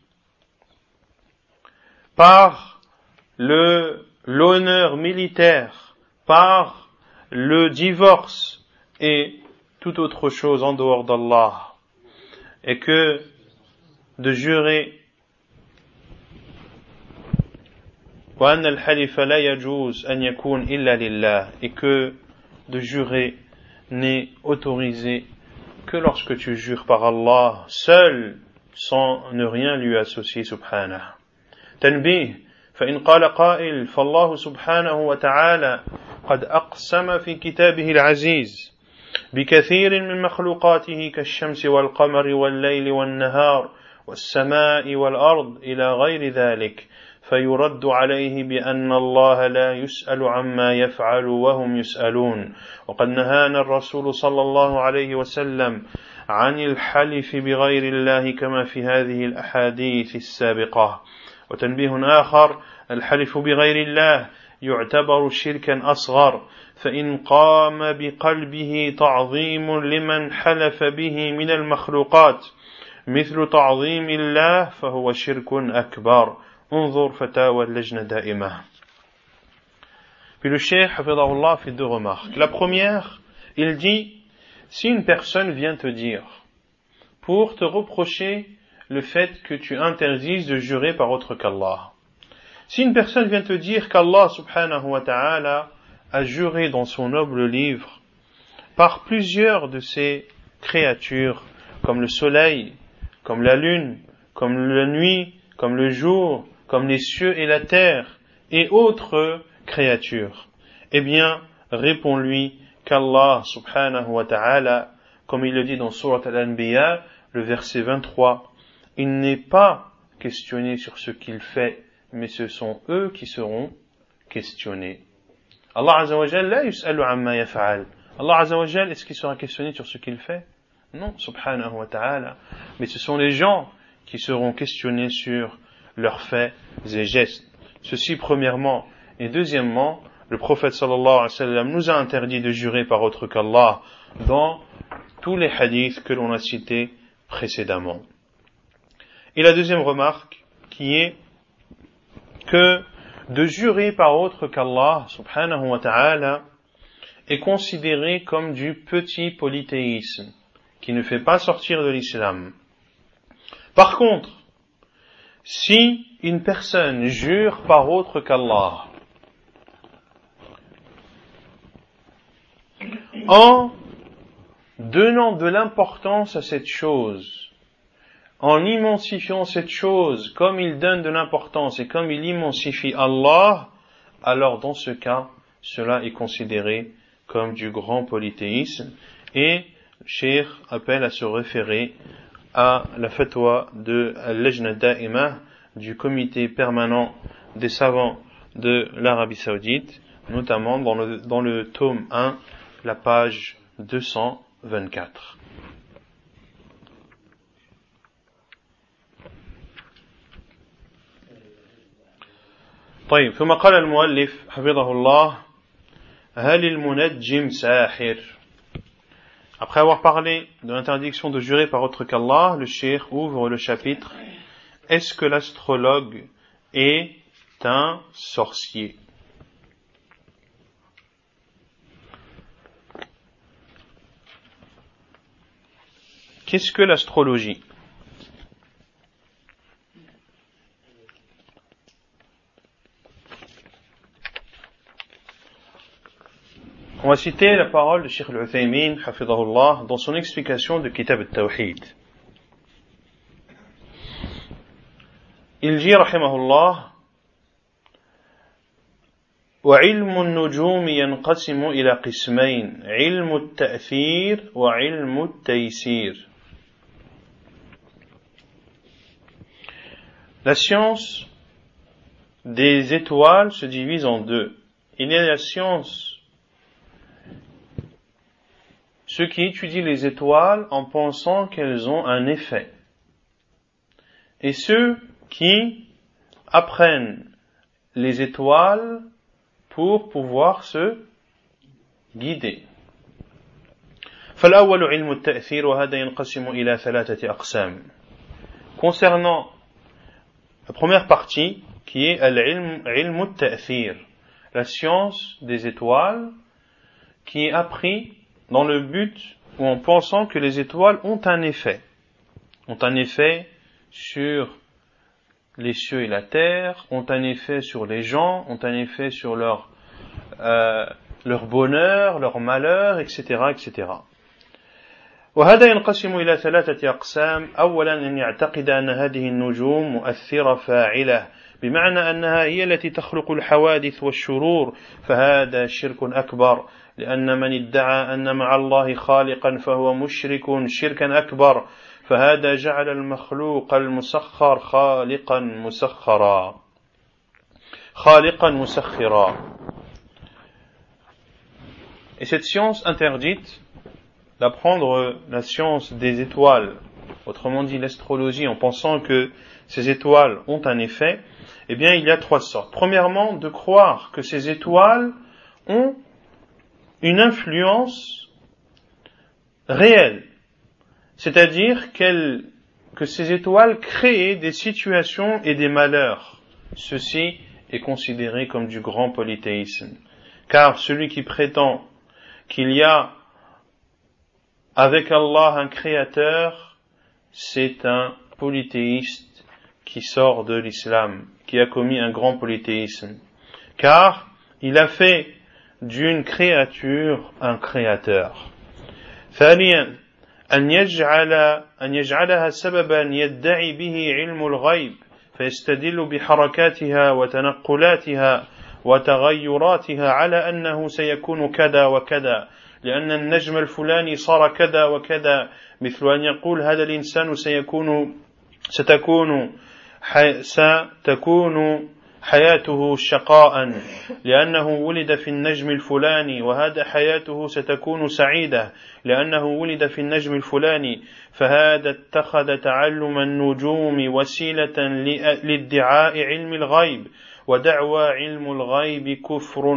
par l'honneur militaire, par le divorce et toute autre chose en dehors d'Allah. Et que de jurer وأن الحلف لا يجوز أن يكون إلا لله, et que de jurer n'est autorisé que lorsque tu jures par Allah seul, sans ne rien lui associer subhanahu. تنبيه فإن قال قائل فالله سبحانه وتعالى قد أقسم في كتابه العزيز بكثير من مخلوقاته كالشمس والقمر والليل والنهار والسماء والأرض إلى غير ذلك فيرد عليه بأن الله لا يسأل عما يفعل وهم يسألون وقد نهانا الرسول صلى الله عليه وسلم عن الحلف بغير الله كما في هذه الأحاديث السابقة. وتنبيه آخر الحلف بغير الله يعتبر شركا أصغر فإن قام بقلبه تعظيم لمن حلف به من المخلوقات مثل تعظيم الله فهو شرك أكبر. انظر فتاوى اللجنة دائمة. Puis le cheikh hafidhahullah fait 2 remarques. La première, il dit, si une personne vient te dire pour te reprocher le fait que tu interdises de jurer par autre qu'Allah, si une personne vient te dire qu'Allah subhanahu wa ta'ala a juré dans son noble livre par plusieurs de ses créatures, comme le soleil, comme la lune, comme la nuit, comme le jour, comme les cieux et la terre, et autres créatures, eh bien, réponds-lui qu'Allah subhanahu wa ta'ala, comme il le dit dans Surat Al-Anbiya, le verset 23, il n'est pas questionné sur ce qu'il fait, mais ce sont eux qui seront questionnés. Allah Azza wa Jal la yus'alu amma yaf'al. Allah Azza wa Jal, est-ce qu'il sera questionné sur ce qu'il fait? Non, subhanahu wa ta'ala. Mais ce sont les gens qui seront questionnés sur leurs faits et gestes. Ceci premièrement. Et deuxièmement, le prophète sallallahu alayhi wa sallam nous a interdit de jurer par autre qu'Allah dans tous les hadiths que l'on a cités précédemment. Et la deuxième remarque qui est que de jurer par autre qu'Allah subhanahu wa ta'ala est considéré comme du petit polythéisme, qui ne fait pas sortir de l'islam. Par contre, si une personne jure par autre qu'Allah, en donnant de l'importance à cette chose, en immensifiant cette chose comme il donne de l'importance et comme il immensifie Allah, alors dans ce cas, cela est considéré comme du grand polythéisme et le cheikh appelle à se référer à la fatwa de al-Lajna Da'ima du comité permanent des savants de l'Arabie Saoudite, notamment dans le tome 1, la page 224. طيب ثم قال المؤلف حفظه الله هل المنجم ساحر. Après avoir parlé de l'interdiction de jurer par autre qu'Allah, le cheikh ouvre le chapitre Est-ce que l'astrologue est un sorcier? Qu'est-ce que l'astrologie? On va citer la parole de Cheikh Al-Uthaymin, hafidahullah, dans son explication de Kitab al-Tawhid. Il dit, rahimahullah, وعلم النجوم ينقسم إلى قسمين علم التأثير وعلم التيسير. La science des étoiles se divise en deux. Il y a la science ceux qui étudient les étoiles en pensant qu'elles ont un effet. Et ceux qui apprennent les étoiles pour pouvoir se guider. فالأول علم التأثير وهذا ينقسم إلى ثلاثة أقسام. Concernant la première partie qui est علم التأثير, la science des étoiles qui est appris dans le but ou en pensant que les étoiles ont un effet sur les cieux et la terre, ont un effet sur les gens, ont un effet sur leur bonheur, leur malheur, etc., etc. وهذا ينقسم إلى ثلاثة أقسام. أولا أن يعتقد أن هذه النجوم مؤثرة فاعلة بمعنى أنها هي التي تخلق الحوادث والشرور فهذا شرك أكبر لأن من ادعى أن مع الله خالقا فهو مشرك شركا أكبر فهذا جعل المخلوق المسخر خالقا مسخرا. Et cette science interdite d'apprendre la science des étoiles, autrement dit l'astrologie, en pensant que ces étoiles ont un effet, eh bien il y a trois sortes. Premièrement, de croire que ces étoiles ont une influence réelle, c'est-à-dire que ces étoiles créent des situations et des malheurs. Ceci est considéré comme du grand polythéisme, car celui qui prétend qu'il y a avec Allah un créateur, c'est un polythéiste qui sort de l'islam, qui a commis un grand polythéisme, car il a fait d'une créature un créateur. ثانيا أن يجعلها سببا يدعي به علم الغيب فيستدل بحركاتها وتنقلاتها وتغيراتها على أنه سيكون كذا وكذا لأن النجم الفلاني صار كذا وكذا مثل أن يقول هذا الإنسان ستكون حياته شقاء لأنه ولد في النجم الفلاني وهذا حياته ستكون سعيدة لأنه ولد في النجم الفلاني فهذا اتخذ تعلم النجوم وسيلة لادعاء علم الغيب ودعوى علم الغيب كفر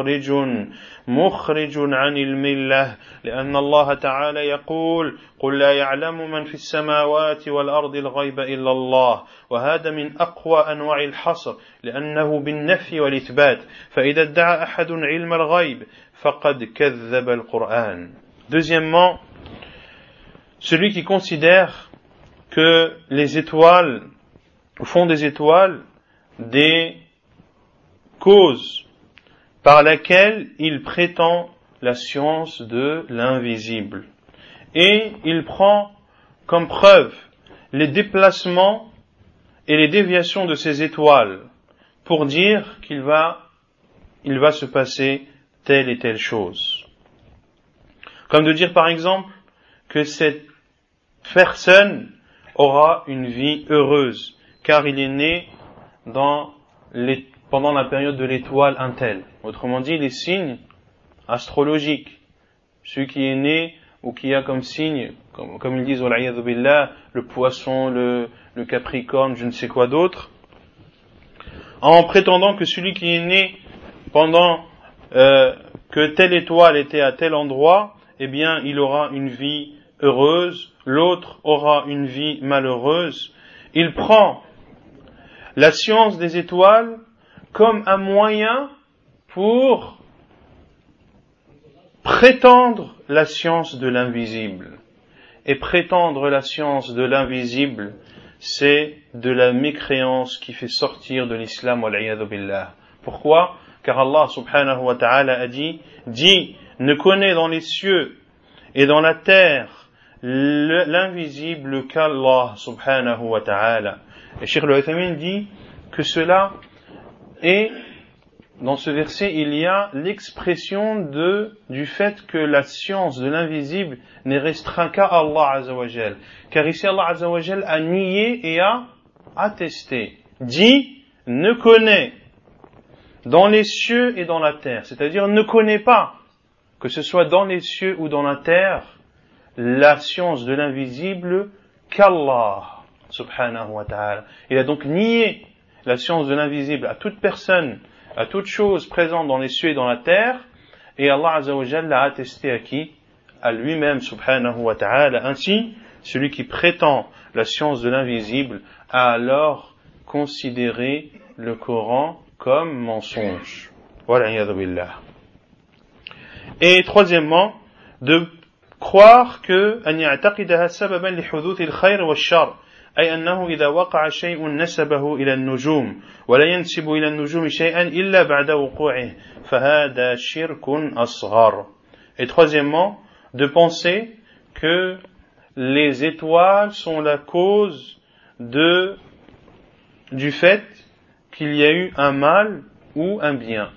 مخرج عن الملة لأن الله تعالى يقول قل لا يعلم من في السماوات والأرض الغيب إلا الله وهذا من أقوى أنواع الحصر لأنه بالنفي والإثبات فإذا ادعى أحد علم الغيب فقد كذب القرآن. Deuxièmement, celui qui considère que les étoiles font des étoiles des causes par laquelle il prétend la science de l'invisible. Et il prend comme preuve les déplacements et les déviations de ces étoiles pour dire qu'il va se passer telle et telle chose. Comme de dire par exemple que cette personne aura une vie heureuse car il est né pendant la période de l'étoile un tel. Autrement dit, les signes astrologiques. Celui qui est né ou qui a comme signe, comme ils disent, wal'iyadhu billah, le poisson, le capricorne, je ne sais quoi d'autre, en prétendant que celui qui est né pendant que telle étoile était à tel endroit, eh bien, il aura une vie heureuse, l'autre aura une vie malheureuse. Il prend la science des étoiles comme un moyen pour prétendre la science de l'invisible. Et prétendre la science de l'invisible, c'est de la mécréance qui fait sortir de l'islam, wal'iyadhu billah. Pourquoi? Car Allah subhanahu wa ta'ala a dit, ne connaît dans les cieux et dans la terre l'invisible qu'Allah subhanahu wa ta'ala. Et Cheikh al-Uthaymin dit que cela est, dans ce verset, il y a l'expression du fait que la science de l'invisible n'est restreinte qu'à Allah Azza wa Jal. Car ici Allah Azza wa Jal a nié et a attesté. Dit, ne connaît dans les cieux et dans la terre. C'est-à-dire, ne connaît pas, que ce soit dans les cieux ou dans la terre, la science de l'invisible qu'Allah subhanahu wa ta'ala. Il a donc nié la science de l'invisible à toute personne, à toute chose présente dans les cieux et dans la terre, et Allah Azza wa Jalla l'a attesté à qui? À lui-même subhanahu wa ta'ala. Ainsi, celui qui prétend la science de l'invisible a alors considéré le Coran comme mensonge. Wal'iyadhu billah. Et troisièmement, de croire que أن يعتقدها سببا لحدوث الخير والشر أي أنه إذا وقع شيء نسبه إلى النجوم ولا ينسب إلى النجوم شيئا إلا بعد وقوعه فهذا شرك أصغر. Et troisièmement, de penser que les étoiles sont la cause du fait qu'il y a eu un mal ou un bien.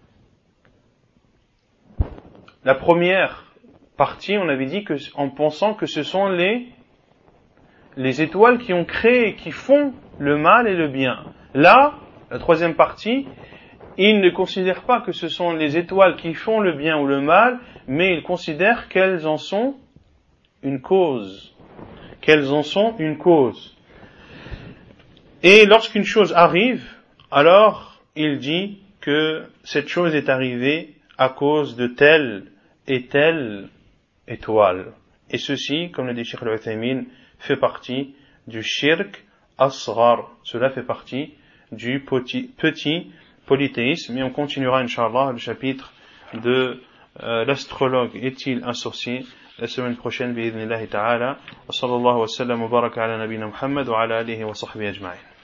La première partie, on avait dit que, en pensant que ce sont les étoiles qui ont créé, qui font le mal et le bien. Là, la troisième partie, ils ne considèrent pas que ce sont les étoiles qui font le bien ou le mal, mais ils considèrent qu'elles en sont une cause. Qu'elles en sont une cause. Et lorsqu'une chose arrive, alors il dit que cette chose est arrivée à cause de telle et telle étoile. Et ceci, comme le dit Cheikh al-Uthaymin, fait partie du shirk asghar. Cela fait partie du petit polythéisme. Et on continuera, Inch'Allah, le chapitre de l'astrologue est-il un sorcier la semaine prochaine, bi'idhnillahi ta'ala. Wa sallallahu wa sallam wa baraka ala nabina Muhammad wa ala alihi wa sahbihi ajma'in.